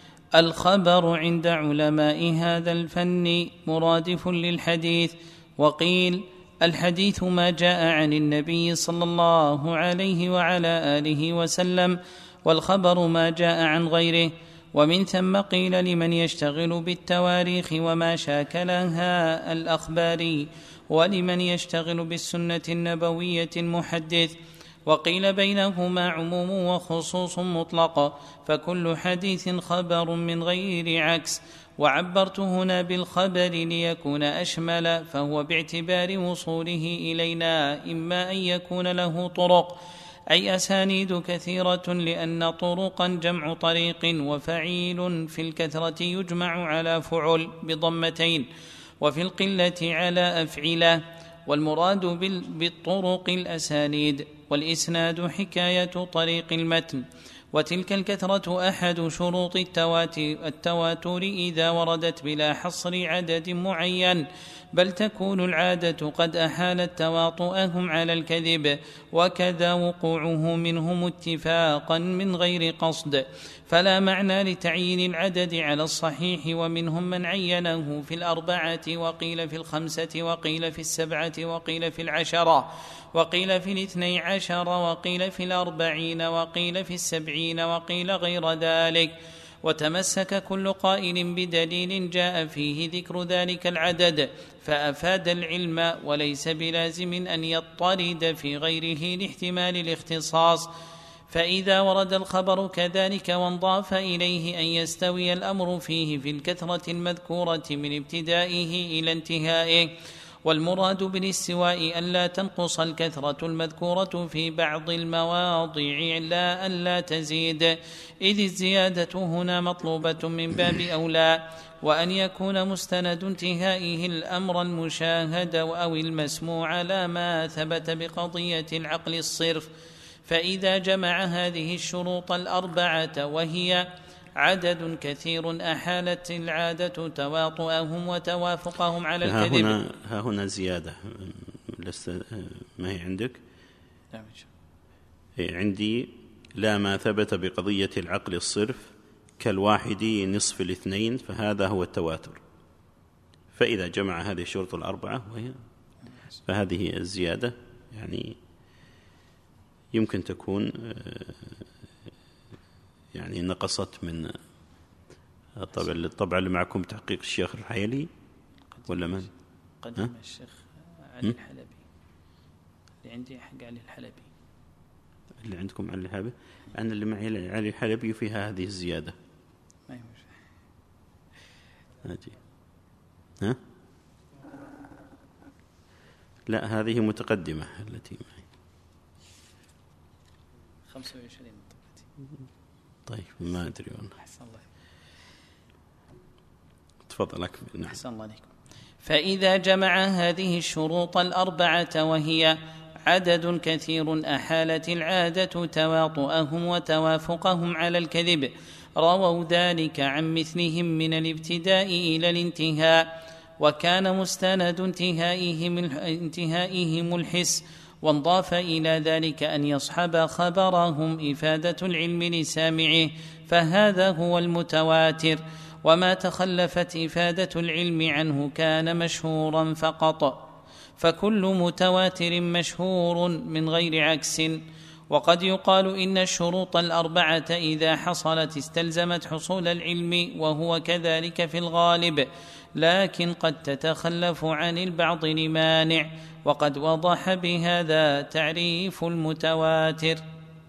الخبر عند علماء هذا الفن مرادف للحديث. وقيل: الحديث ما جاء عن النبي صلى الله عليه وعلى آله وسلم، والخبر ما جاء عن غيره. ومن ثم قيل لمن يشتغل بالتواريخ وما شاكلها الأخبار، ولمن يشتغل بالسنة النبوية المحدث. وقيل بينهما عموم وخصوص مطلق، فكل حديث خبر من غير عكس. وعبرت هنا بالخبر ليكون أشمل، فهو باعتبار وصوله إلينا إما أن يكون له طرق أي أسانيد كثيرة، لأن طرقا جمع طريق، وفعيل في الكثرة يجمع على فعل بضمتين، وفي القلة على أفعلة. والمراد بالطرق الأسانيد، والإسناد حكاية طريق المتن. وتلك الكثرة أحد شروط التواتر إذا وردت بلا حصر عدد معين، بل تكون العادة قد أحالت تواطؤهم على الكذب، وكذا وقوعه منهم اتفاقا من غير قصد. فلا معنى لتعيين العدد على الصحيح، ومنهم من عينه في 4، وقيل في 5، وقيل في 7، وقيل في 10، وقيل في 12، وقيل في 40، وقيل في 70، وقيل غير ذلك. وتمسك كل قائل بدليل جاء فيه ذكر ذلك العدد، فأفاد العلم، وليس بلازم أن يضطرد في غيره لاحتمال الاختصاص. فإذا ورد الخبر كذلك وانضاف إليه أن يستوي الأمر فيه في الكثرة المذكورة من ابتدائه إلى انتهائه. والمراد بالاستواء ألا تنقص الكثرة المذكورة في بعض المواضع لا ألا تزيد، إذ الزيادة هنا مطلوبة من باب أولى، وأن يكون مستند انتهائه الأمر المشاهد أو المسموع لا ما ثبت بقضية العقل الصرف. فإذا جمع هذه الشروط 4 وهي عدد كثير أحالت العادة تواطؤهم وتوافقهم على الكذب. ها هنا زيادة ما هي عندك؟ عندي لا ما ثبت بقضية العقل الصرف كالواحد نصف 2، فهذا هو التواتر. فإذا جمع هذه الشروط 4 وهي فهذه الزيادة يعني يمكن تكون يعني نقصت من الطبع اللي معكم تحقيق الشيخ الحيلي ولا من؟ قدم الشيخ علي الحلبي اللي عندي حق علي الحلبي. اللي عندكم علي الحلبي؟ أنا اللي معي علي الحلبي فيها هذه الزيادة. ما هي مش ها؟ لا هذه متقدمة التي معي. 25. طيب ما أدري والله. أحسن الله. تفضل أكمل. أحسن الله عليكم. فإذا جمع هذه الشروط الأربعة وهي عدد كثير أحالت العادة تواطؤهم وتوافقهم على الكذب، رووا ذلك عن مثلهم من الابتداء إلى الانتهاء، وكان مستند انتهائهم الحس، وانضاف إلى ذلك أن يصحب خبرهم إفادة العلم لسامعه، فهذا هو المتواتر، وما تخلفت إفادة العلم عنه كان مشهورا فقط، فكل متواتر مشهور من غير عكس. وقد يقال إن الشروط الأربعة إذا حصلت استلزمت حصول العلم، وهو كذلك في الغالب، لكن قد تتخلف عن البعض لمانع، وقد وضح بهذا تعريف المتواتر.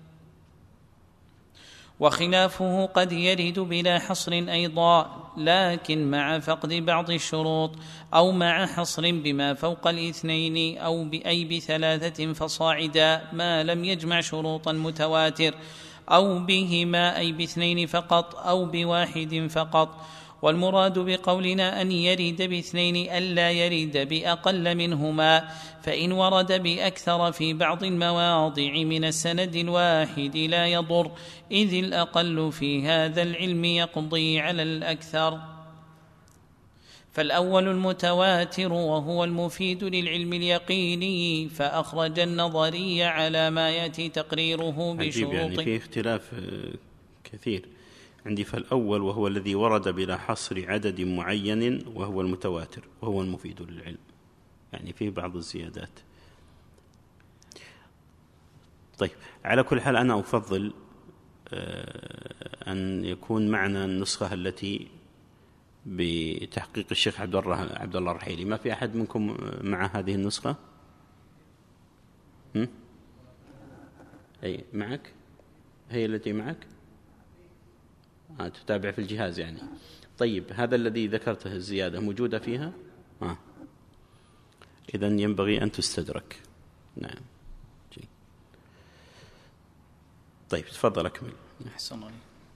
وخلافه قد يرد بلا حصر أيضا، لكن مع فقد بعض الشروط، أو مع حصر بما فوق الاثنين، أو ب3 فصاعدا، ما لم يجمع شروط المتواتر، أو بهما أي ب2 فقط، أو ب1 فقط. والمراد بقولنا أن يرد ب2 ألا يرد بأقل منهما، فإن ورد بأكثر في بعض المواضع من السند الواحد لا يضر، إذ الأقل في هذا العلم يقضي على الأكثر. فالأول المتواتر وهو المفيد للعلم اليقيني، فأخرج النظري على ما يأتي تقريره بشروط. يعني فيه اختلاف كثير عندي. فالأول وهو الذي ورد بلا حصر عدد معين وهو المتواتر وهو المفيد للعلم، يعني فيه بعض الزيادات. طيب على كل حال أنا أفضل أن يكون معنا النسخة التي بتحقيق الشيخ عبد الله الرحيلي. ما في أحد منكم مع هذه النسخة؟ أي معك؟ هي التي معك؟ تتابع في الجهاز يعني. طيب هذا الذي ذكرته الزيادة موجودة فيها؟ إذن ينبغي أن تستدرك. نعم. طيب تفضل أكمل. أحسن الله.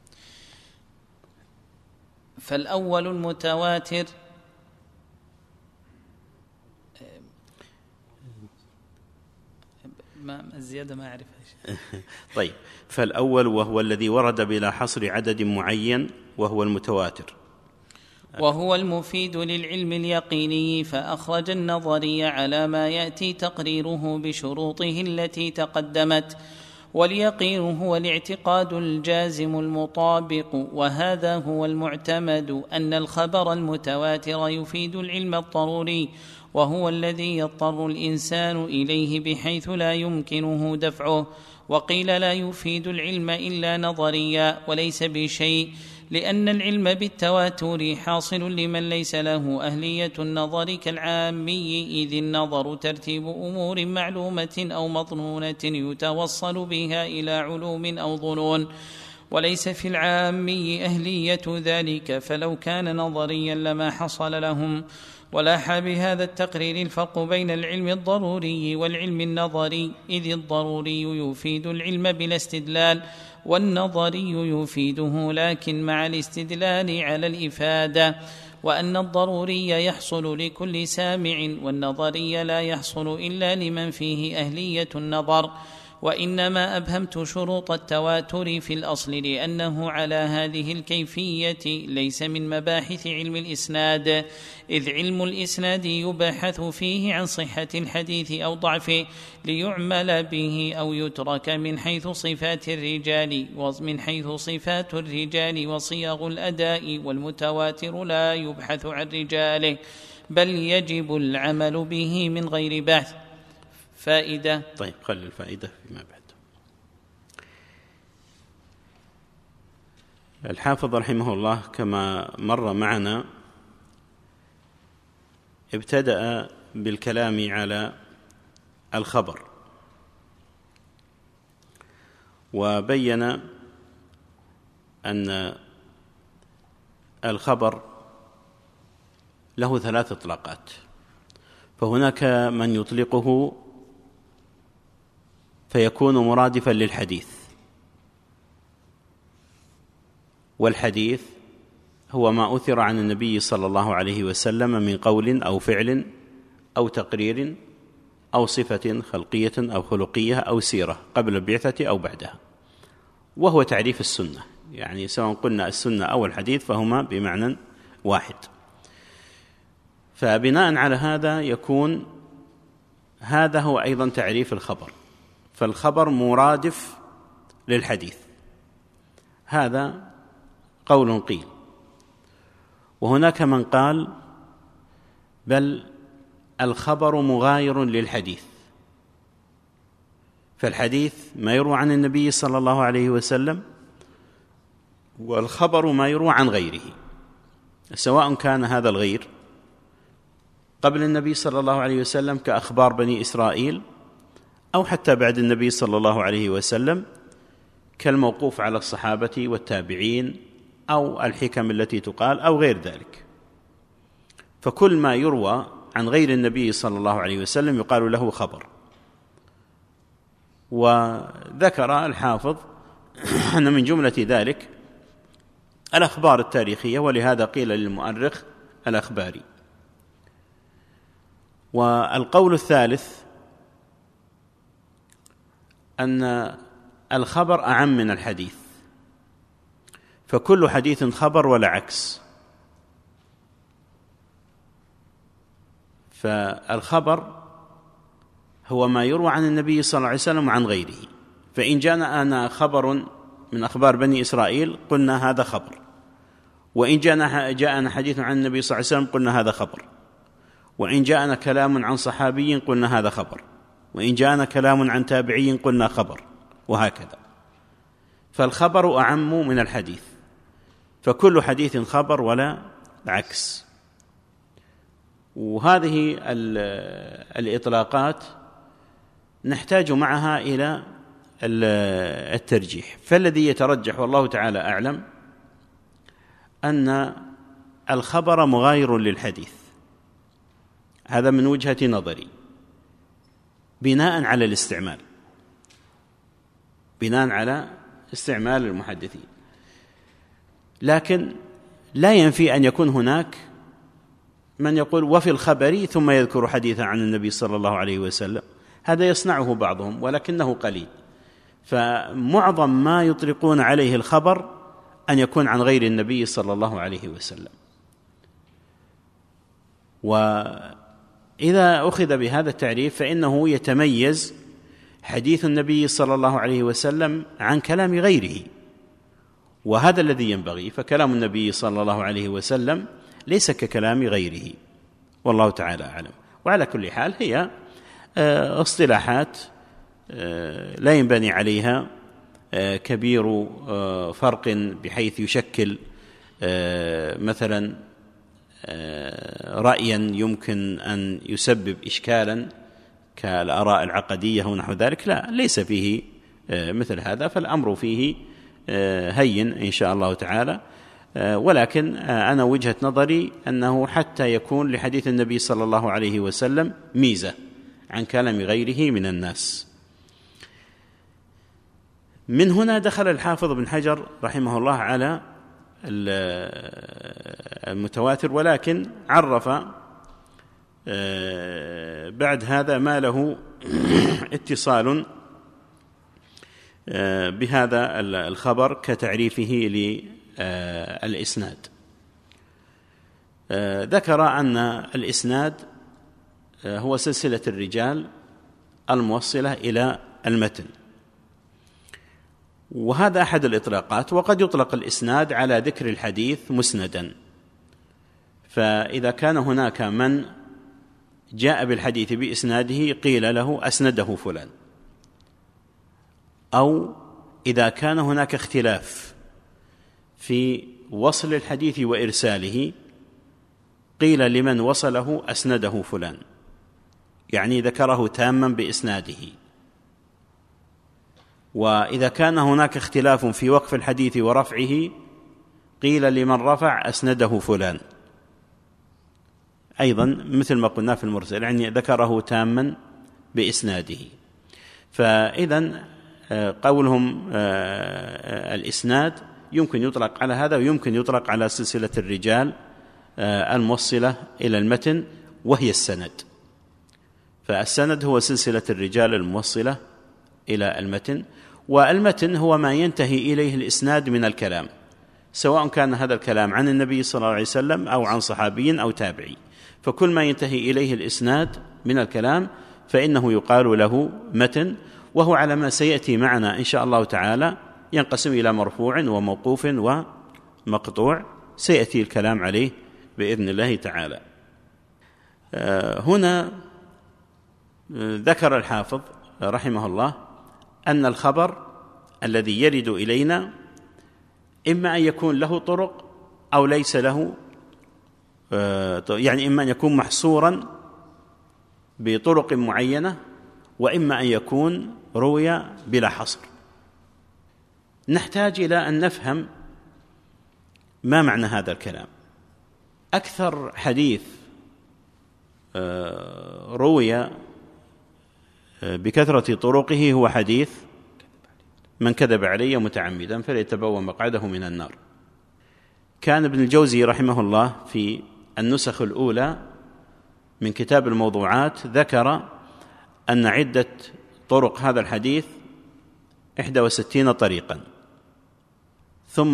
فالأول المتواتر الزيادة ما أعرفها. طيب فالأول وهو الذي ورد بلا حصر عدد معين وهو المتواتر وهو المفيد للعلم اليقيني، فأخرج النظري على ما يأتي تقريره بشروطه التي تقدمت. واليقين هو الاعتقاد الجازم المطابق، وهذا هو المعتمد، أن الخبر المتواتر يفيد العلم الضروري، وهو الذي يضطر الإنسان إليه بحيث لا يمكنه دفعه. وقيل لا يفيد العلم إلا نظريا وليس بشيء، لأن العلم بالتواتر حاصل لمن ليس له أهلية النظر كالعامي، إذ النظر ترتيب أمور معلومة أو مظنونة يتوصل بها إلى علوم أو ظنون، وليس في العامي أهلية ذلك، فلو كان نظريا لما حصل لهم. ولاح بهذا التقرير الفرق بين العلم الضروري والعلم النظري، إذ الضروري يفيد العلم بلا استدلال، والنظري يفيده لكن مع الاستدلال على الإفادة، وأن الضروري يحصل لكل سامع، والنظري لا يحصل إلا لمن فيه أهلية النظر. وإنما أبهمت شروط التواتر في الأصل لأنه على هذه الكيفية ليس من مباحث علم الإسناد، إذ علم الإسناد يبحث فيه عن صحة الحديث أو ضعفه ليعمل به أو يترك من حيث صفات الرجال وصيغ الأداء، والمتواتر لا يبحث عن رجاله بل يجب العمل به من غير بحث. فائدة. طيب خلي الفائدة فيما بعد. الحافظ رحمه الله كما مر معنا ابتدأ بالكلام على الخبر، وبين أن الخبر له 3 إطلاقات، فهناك من يطلقه فيكون مرادفا للحديث، والحديث هو ما أثر عن النبي صلى الله عليه وسلم من قول أو فعل أو تقرير أو صفة خلقية أو خلقية أو سيرة قبل البعثة أو بعدها، وهو تعريف السنة. يعني سواء قلنا السنة أو الحديث فهما بمعنى واحد. فبناء على هذا يكون هذا هو أيضا تعريف الخبر، فالخبر مرادف للحديث، هذا قول قيل. وهناك من قال بل الخبر مغاير للحديث، فالحديث ما يروى عن النبي صلى الله عليه وسلم، والخبر ما يروى عن غيره، سواء كان هذا الغير قبل النبي صلى الله عليه وسلم كأخبار بني إسرائيل، أو حتى بعد النبي صلى الله عليه وسلم كالموقوف على الصحابة والتابعين أو الحكم التي تقال أو غير ذلك. فكل ما يروى عن غير النبي صلى الله عليه وسلم يقال له خبر. وذكر الحافظ أن من جملة ذلك الأخبار التاريخية، ولهذا قيل للمؤرخ الأخباري. والقول الثالث أن الخبر أعم من الحديث، فكل حديث خبر ولا عكس. فالخبر هو ما يروى عن النبي صلى الله عليه وسلم وعن غيره، فإن جاءنا خبر من أخبار بني إسرائيل قلنا هذا خبر، وإن جاءنا حديث عن النبي صلى الله عليه وسلم قلنا هذا خبر، وإن جاءنا كلام عن صحابي قلنا هذا خبر، وإن جاءنا كلام عن تابعي قلنا خبر، وهكذا. فالخبر أعم من الحديث، فكل حديث خبر ولا عكس. وهذه الإطلاقات نحتاج معها إلى الترجيح، فالذي يترجح والله تعالى أعلم أن الخبر مغاير للحديث، هذا من وجهة نظري بناء على الاستعمال، بناء على استعمال المحدثين. لكن لا ينفي أن يكون هناك من يقول وفي الخبر ثم يذكر حديثا عن النبي صلى الله عليه وسلم، هذا يصنعه بعضهم ولكنه قليل. فمعظم ما يطلقون عليه الخبر أن يكون عن غير النبي صلى الله عليه وسلم. وإذا أخذ بهذا التعريف فإنه يتميز حديث النبي صلى الله عليه وسلم عن كلام غيره، وهذا الذي ينبغي. فكلام النبي صلى الله عليه وسلم ليس ككلام غيره، والله تعالى أعلم. وعلى كل حال هي اصطلاحات لا ينبني عليها كبير فرق بحيث يشكل مثلا رأيا يمكن أن يسبب إشكالا كالآراء العقدية ونحو ذلك، لا، ليس فيه مثل هذا، فالأمر فيه هين إن شاء الله تعالى. ولكن أنا وجهة نظري أنه حتى يكون لحديث النبي صلى الله عليه وسلم ميزة عن كلام غيره من الناس. من هنا دخل الحافظ بن حجر رحمه الله على المتواتر، ولكن عرف بعد هذا ما له اتصال بهذا الخبر كتعريفه للإسناد. ذكر أن الإسناد هو سلسلة الرجال الموصلة إلى المتن، وهذا أحد الإطلاقات. وقد يطلق الإسناد على ذكر الحديث مسندا، فإذا كان هناك من جاء بالحديث بإسناده قيل له أسنده فلان، أو إذا كان هناك اختلاف في وصل الحديث وإرساله قيل لمن وصله أسنده فلان، يعني ذكره تاما بإسناده. وإذا كان هناك اختلاف في وقف الحديث ورفعه قيل لمن رفع أسنده فلان، أيضا مثل ما قلنا في المرسل، يعني ذكره تاما بإسناده. فإذن قولهم الإسناد يمكن يطلق على هذا، ويمكن يطلق على سلسلة الرجال الموصلة إلى المتن وهي السند. فالسند هو سلسلة الرجال الموصلة إلى المتن، والمتن هو ما ينتهي إليه الإسناد من الكلام، سواء كان هذا الكلام عن النبي صلى الله عليه وسلم أو عن صحابي أو تابعي، فكل ما ينتهي إليه الإسناد من الكلام فإنه يقال له متن، وهو على ما سيأتي معنا إن شاء الله تعالى ينقسم إلى مرفوع وموقوف ومقطوع، سيأتي الكلام عليه بإذن الله تعالى. هنا ذكر الحافظ رحمه الله أن الخبر الذي يرد إلينا إما أن يكون له طرق أو ليس له، يعني إما أن يكون محصورا بطرق معينة، وإما أن يكون روي بلا حصر. نحتاج إلى أن نفهم ما معنى هذا الكلام. أكثر حديث روي بكثرة طرقه هو حديث من كذب علي متعمدا فليتبوأ مقعده من النار. كان ابن الجوزي رحمه الله في النسخ الأولى من كتاب الموضوعات ذكر أن عدة طرق هذا الحديث 61 طريقا، ثم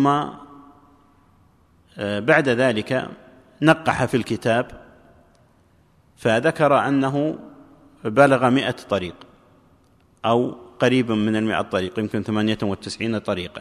بعد ذلك نقح في الكتاب فذكر أنه بلغ 100 طريق أو قريب من 100 طريق، يمكن 98 طريقا.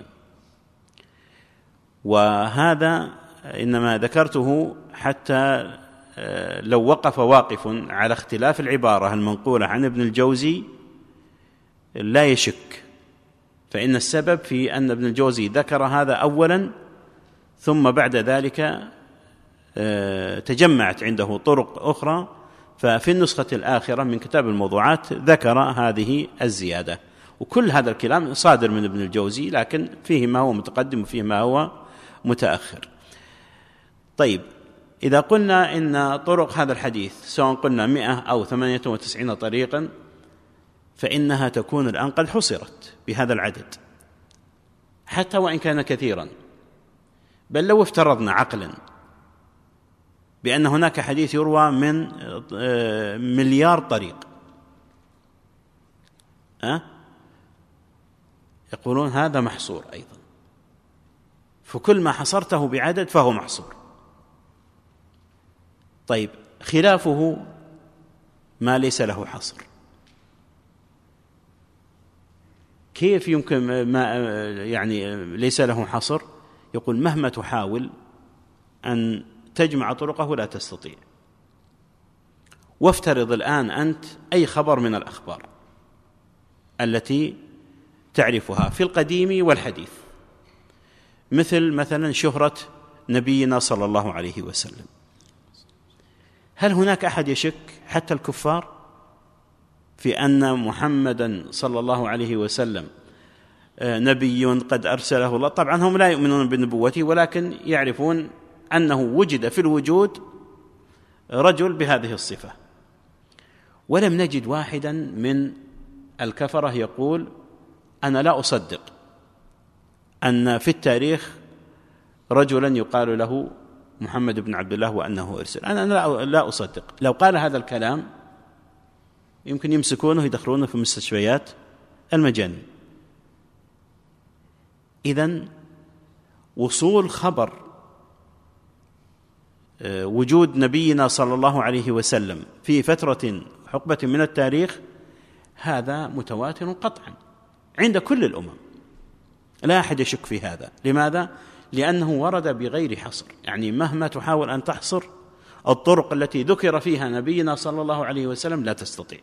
وهذا إنما ذكرته حتى لو وقف واقف على اختلاف العبارة المنقولة عن ابن الجوزي لا يشك، فإن السبب في أن ابن الجوزي ذكر هذا أولا، ثم بعد ذلك تجمعت عنده طرق أخرى، ففي النسخة الآخرة من كتاب الموضوعات ذكر هذه الزيادة. وكل هذا الكلام صادر من ابن الجوزي، لكن فيه ما هو متقدم وفيه ما هو متأخر. طيب، إذا قلنا إن طرق هذا الحديث سواء قلنا 100 أو 98 طريقا، فإنها تكون الآن قد حصرت بهذا العدد حتى وإن كان كثيرا. بل لو افترضنا عقلا بأن هناك حديث يروى من 1,000,000,000 طريق، يقولون هذا محصور أيضا، فكل ما حصرته بعدد فهو محصور. طيب، خلافه ما ليس له حصر، كيف يمكن ما يعني ليس له حصر؟ يقول مهما تحاول أن تجمع طرقه لا تستطيع. وافترض الآن أنت أي خبر من الأخبار التي تعرفها في القديم والحديث، مثلا شهرة نبينا صلى الله عليه وسلم، هل هناك أحد يشك حتى الكفار في أن محمدا صلى الله عليه وسلم نبي قد أرسله الله؟ طبعا هم لا يؤمنون بنبوته، ولكن يعرفون أنه وجد في الوجود رجل بهذه الصفة. ولم نجد واحدا من الكفرة يقول أنا لا أصدق أن في التاريخ رجلا يقال له محمد بن عبد الله وأنه أرسل. أنا لا أصدق. لو قال هذا الكلام يمكن يمسكونه يدخلونه في مستشفيات المجانين. إذن وصول خبر وجود نبينا صلى الله عليه وسلم في فترة حقبة من التاريخ هذا متواتر قطعا عند كل الأمم، لا أحد يشك في هذا. لماذا؟ لأنه ورد بغير حصر، يعني مهما تحاول أن تحصر الطرق التي ذكر فيها نبينا صلى الله عليه وسلم لا تستطيع.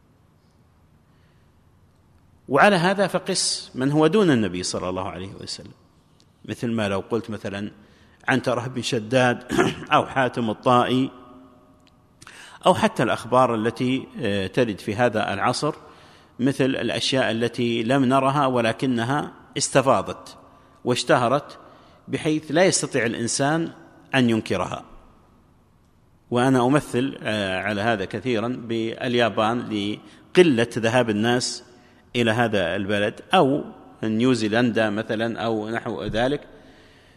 وعلى هذا فقس من هو دون النبي صلى الله عليه وسلم، مثل ما لو قلت مثلا عنترة بن شداد أو حاتم الطائي، أو حتى الأخبار التي ترد في هذا العصر، مثل الأشياء التي لم نرها ولكنها استفاضت واشتهرت بحيث لا يستطيع الإنسان أن ينكرها. وأنا أمثل على هذا كثيرا باليابان لقلة ذهاب الناس إلى هذا البلد، أو نيوزيلندا مثلا أو نحو ذلك،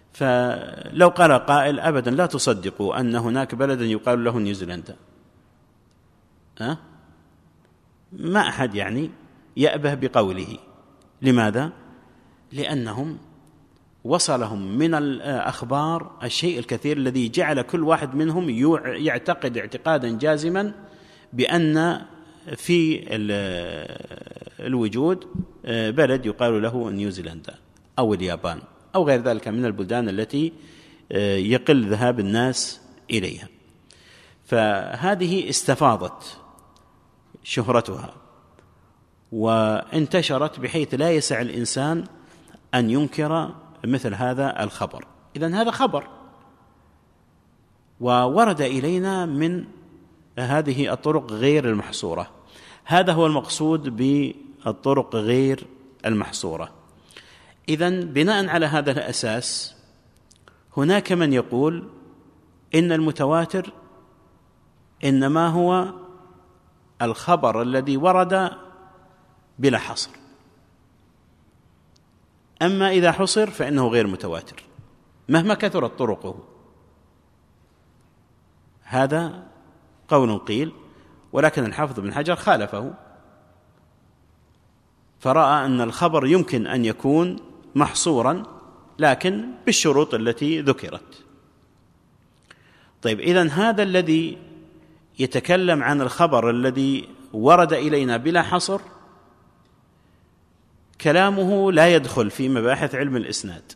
فلو قال قائل أبدا لا تصدقوا أن هناك بلدا يقال له نيوزيلندا، ما أحد يعني يأبه بقوله. لماذا؟ لأنهم وصلهم من الأخبار الشيء الكثير الذي جعل كل واحد منهم يعتقد اعتقادا جازما بأن في الوجود بلد يقال له نيوزيلندا أو اليابان أو غير ذلك من البلدان التي يقل ذهاب الناس إليها. فهذه استفاضت شهرتها وانتشرت بحيث لا يسع الإنسان أن ينكر مثل هذا الخبر. إذن هذا خبر وورد إلينا من هذه الطرق غير المحصورة. هذا هو المقصود بالطرق غير المحصورة. إذن بناء على هذا الأساس هناك من يقول إن المتواتر إنما هو الخبر الذي ورد بلا حصر، أما إذا حصر فإنه غير متواتر مهما كثرت طرقه. هذا قول قيل، ولكن الحافظ بن حجر خالفه فرأى أن الخبر يمكن أن يكون محصورا لكن بالشروط التي ذكرت. طيب إذن هذا الذي يتكلم عن الخبر الذي ورد إلينا بلا حصر كلامه لا يدخل في مباحث علم الإسناد.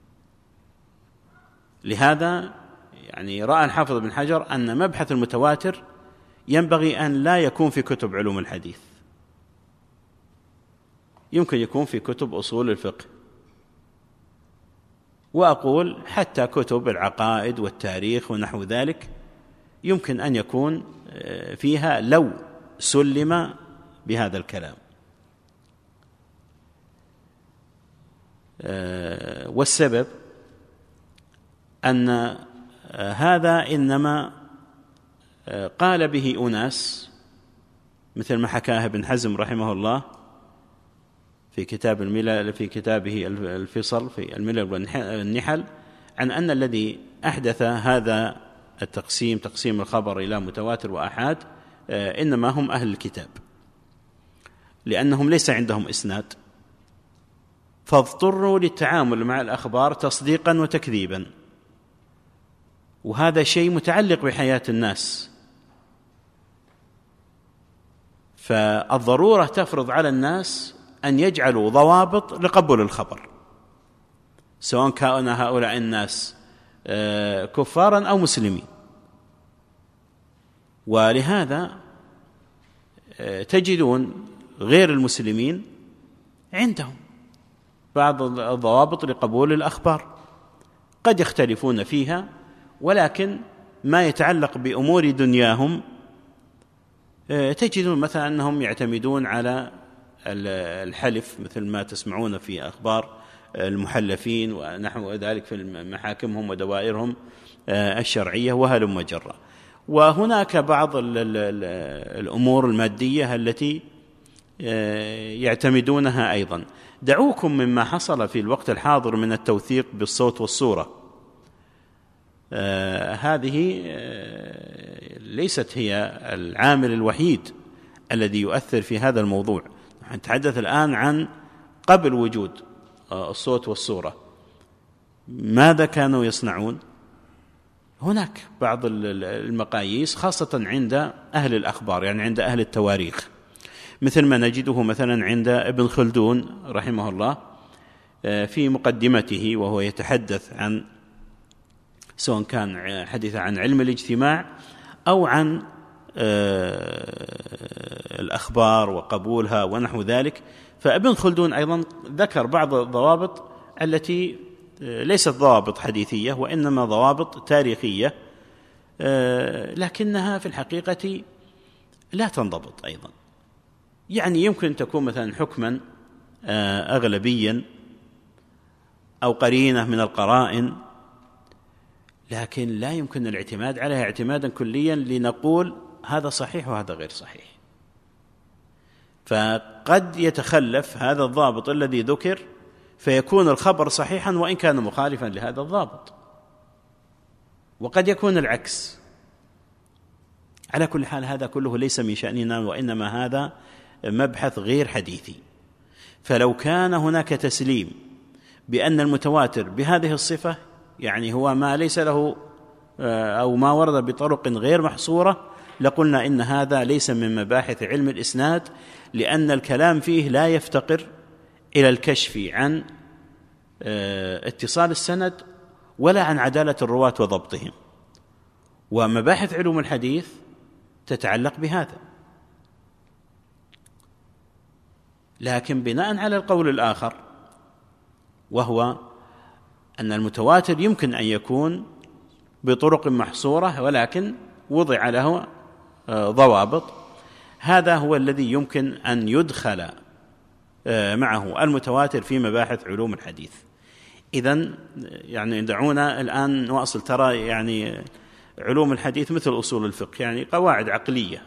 لهذا يعني رأى الحافظ بن حجر أن مبحث المتواتر ينبغي أن لا يكون في كتب علوم الحديث، يمكن يكون في كتب أصول الفقه، وأقول حتى كتب العقائد والتاريخ ونحو ذلك يمكن أن يكون فيها لو سلم بهذا الكلام. والسبب أن هذا إنما قال به أناس مثل ما حكاه ابن حزم رحمه الله في كتاب الملل، في كتابه الفصل في الملل والنحل، عن أن الذي أحدث هذا التقسيم، تقسيم الخبر إلى متواتر وآحاد، إنما هم أهل الكتاب، لأنهم ليس عندهم إسناد فاضطروا للتعامل مع الأخبار تصديقا وتكذيبا، وهذا شيء متعلق بحياة الناس. فالضرورة تفرض على الناس أن يجعلوا ضوابط لقبول الخبر، سواء كان هؤلاء الناس كفارا أو مسلمين. ولهذا تجدون غير المسلمين عندهم بعض الضوابط لقبول الأخبار قد يختلفون فيها، ولكن ما يتعلق بأمور دنياهم تجدون مثلا أنهم يعتمدون على الحلف، مثل ما تسمعون في أخبار المحلفين ونحو ذلك في محاكمهم ودوائرهم الشرعية وهلم جرا. وهناك بعض الأمور المادية التي يعتمدونها أيضا. دعوكم مما حصل في الوقت الحاضر من التوثيق بالصوت والصورة، هذه ليست هي العامل الوحيد الذي يؤثر في هذا الموضوع. نتحدث الآن عن قبل وجود الصوت والصورة، ماذا كانوا يصنعون؟ هناك بعض المقاييس خاصة عند أهل الأخبار، يعني عند أهل التواريخ، مثل ما نجده مثلا عند ابن خلدون رحمه الله في مقدمته، وهو يتحدث عن سواء كان حديث عن علم الاجتماع أو عن الأخبار وقبولها ونحو ذلك. فابن خلدون أيضا ذكر بعض الضوابط التي ليست ضوابط حديثية وإنما ضوابط تاريخية، لكنها في الحقيقة لا تنضبط أيضا. يعني يمكن تكون مثلا حكما أغلبيا أو قرينة من القرائن، لكن لا يمكن الاعتماد عليها اعتمادا كليا لنقول هذا صحيح وهذا غير صحيح. فقد يتخلف هذا الضابط الذي ذكر فيكون الخبر صحيحا وإن كان مخالفا لهذا الضابط، وقد يكون العكس. على كل حال هذا كله ليس من شأننا، وإنما هذا مبحث غير حديثي. فلو كان هناك تسليم بأن المتواتر بهذه الصفة، يعني هو ما ليس له أو ما ورد بطرق غير محصورة، لقلنا إن هذا ليس من مباحث علم الإسناد، لأن الكلام فيه لا يفتقر إلى الكشف عن اتصال السند ولا عن عدالة الرواة وضبطهم. ومباحث علوم الحديث تتعلق بهذا. لكن بناء على القول الآخر، وهو أن المتواتر يمكن أن يكون بطرق محصورة ولكن وضع له ضوابط، هذا هو الذي يمكن أن يدخل معه المتواتر في مباحث علوم الحديث. إذن يعني دعونا الآن نواصل. ترى يعني علوم الحديث مثل أصول الفقه، يعني قواعد عقلية،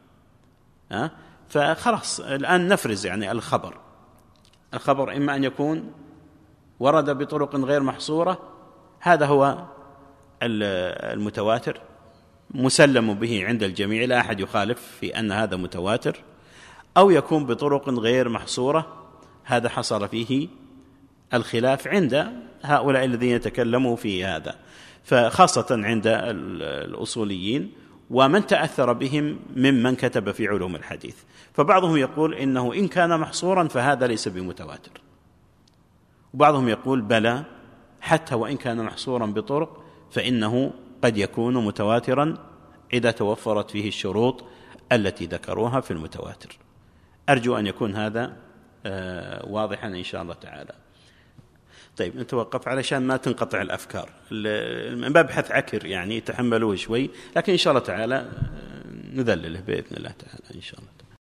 فخلاص الآن نفرز يعني الخبر إما أن يكون ورد بطرق غير محصورة، هذا هو المتواتر مسلم به عند الجميع، لا أحد يخالف في أن هذا متواتر، أو يكون بطرق غير محصورة، هذا حصل فيه الخلاف عند هؤلاء الذين يتكلموا في هذا، فخاصة عند الأصوليين ومن تأثر بهم ممن كتب في علوم الحديث. فبعضهم يقول إنه إن كان محصورا فهذا ليس بمتواتر، وبعضهم يقول بلى، حتى وإن كان محصورا بطرق فإنه قد يكون متواترا إذا توفرت فيه الشروط التي ذكروها في المتواتر. أرجو أن يكون هذا واضحا إن شاء الله تعالى. طيب نتوقف علشان ما تنقطع الأفكار. المبحث عكر يعني تحملوه شوي، لكن إن شاء الله تعالى نذلله بإذن الله تعالى إن شاء الله.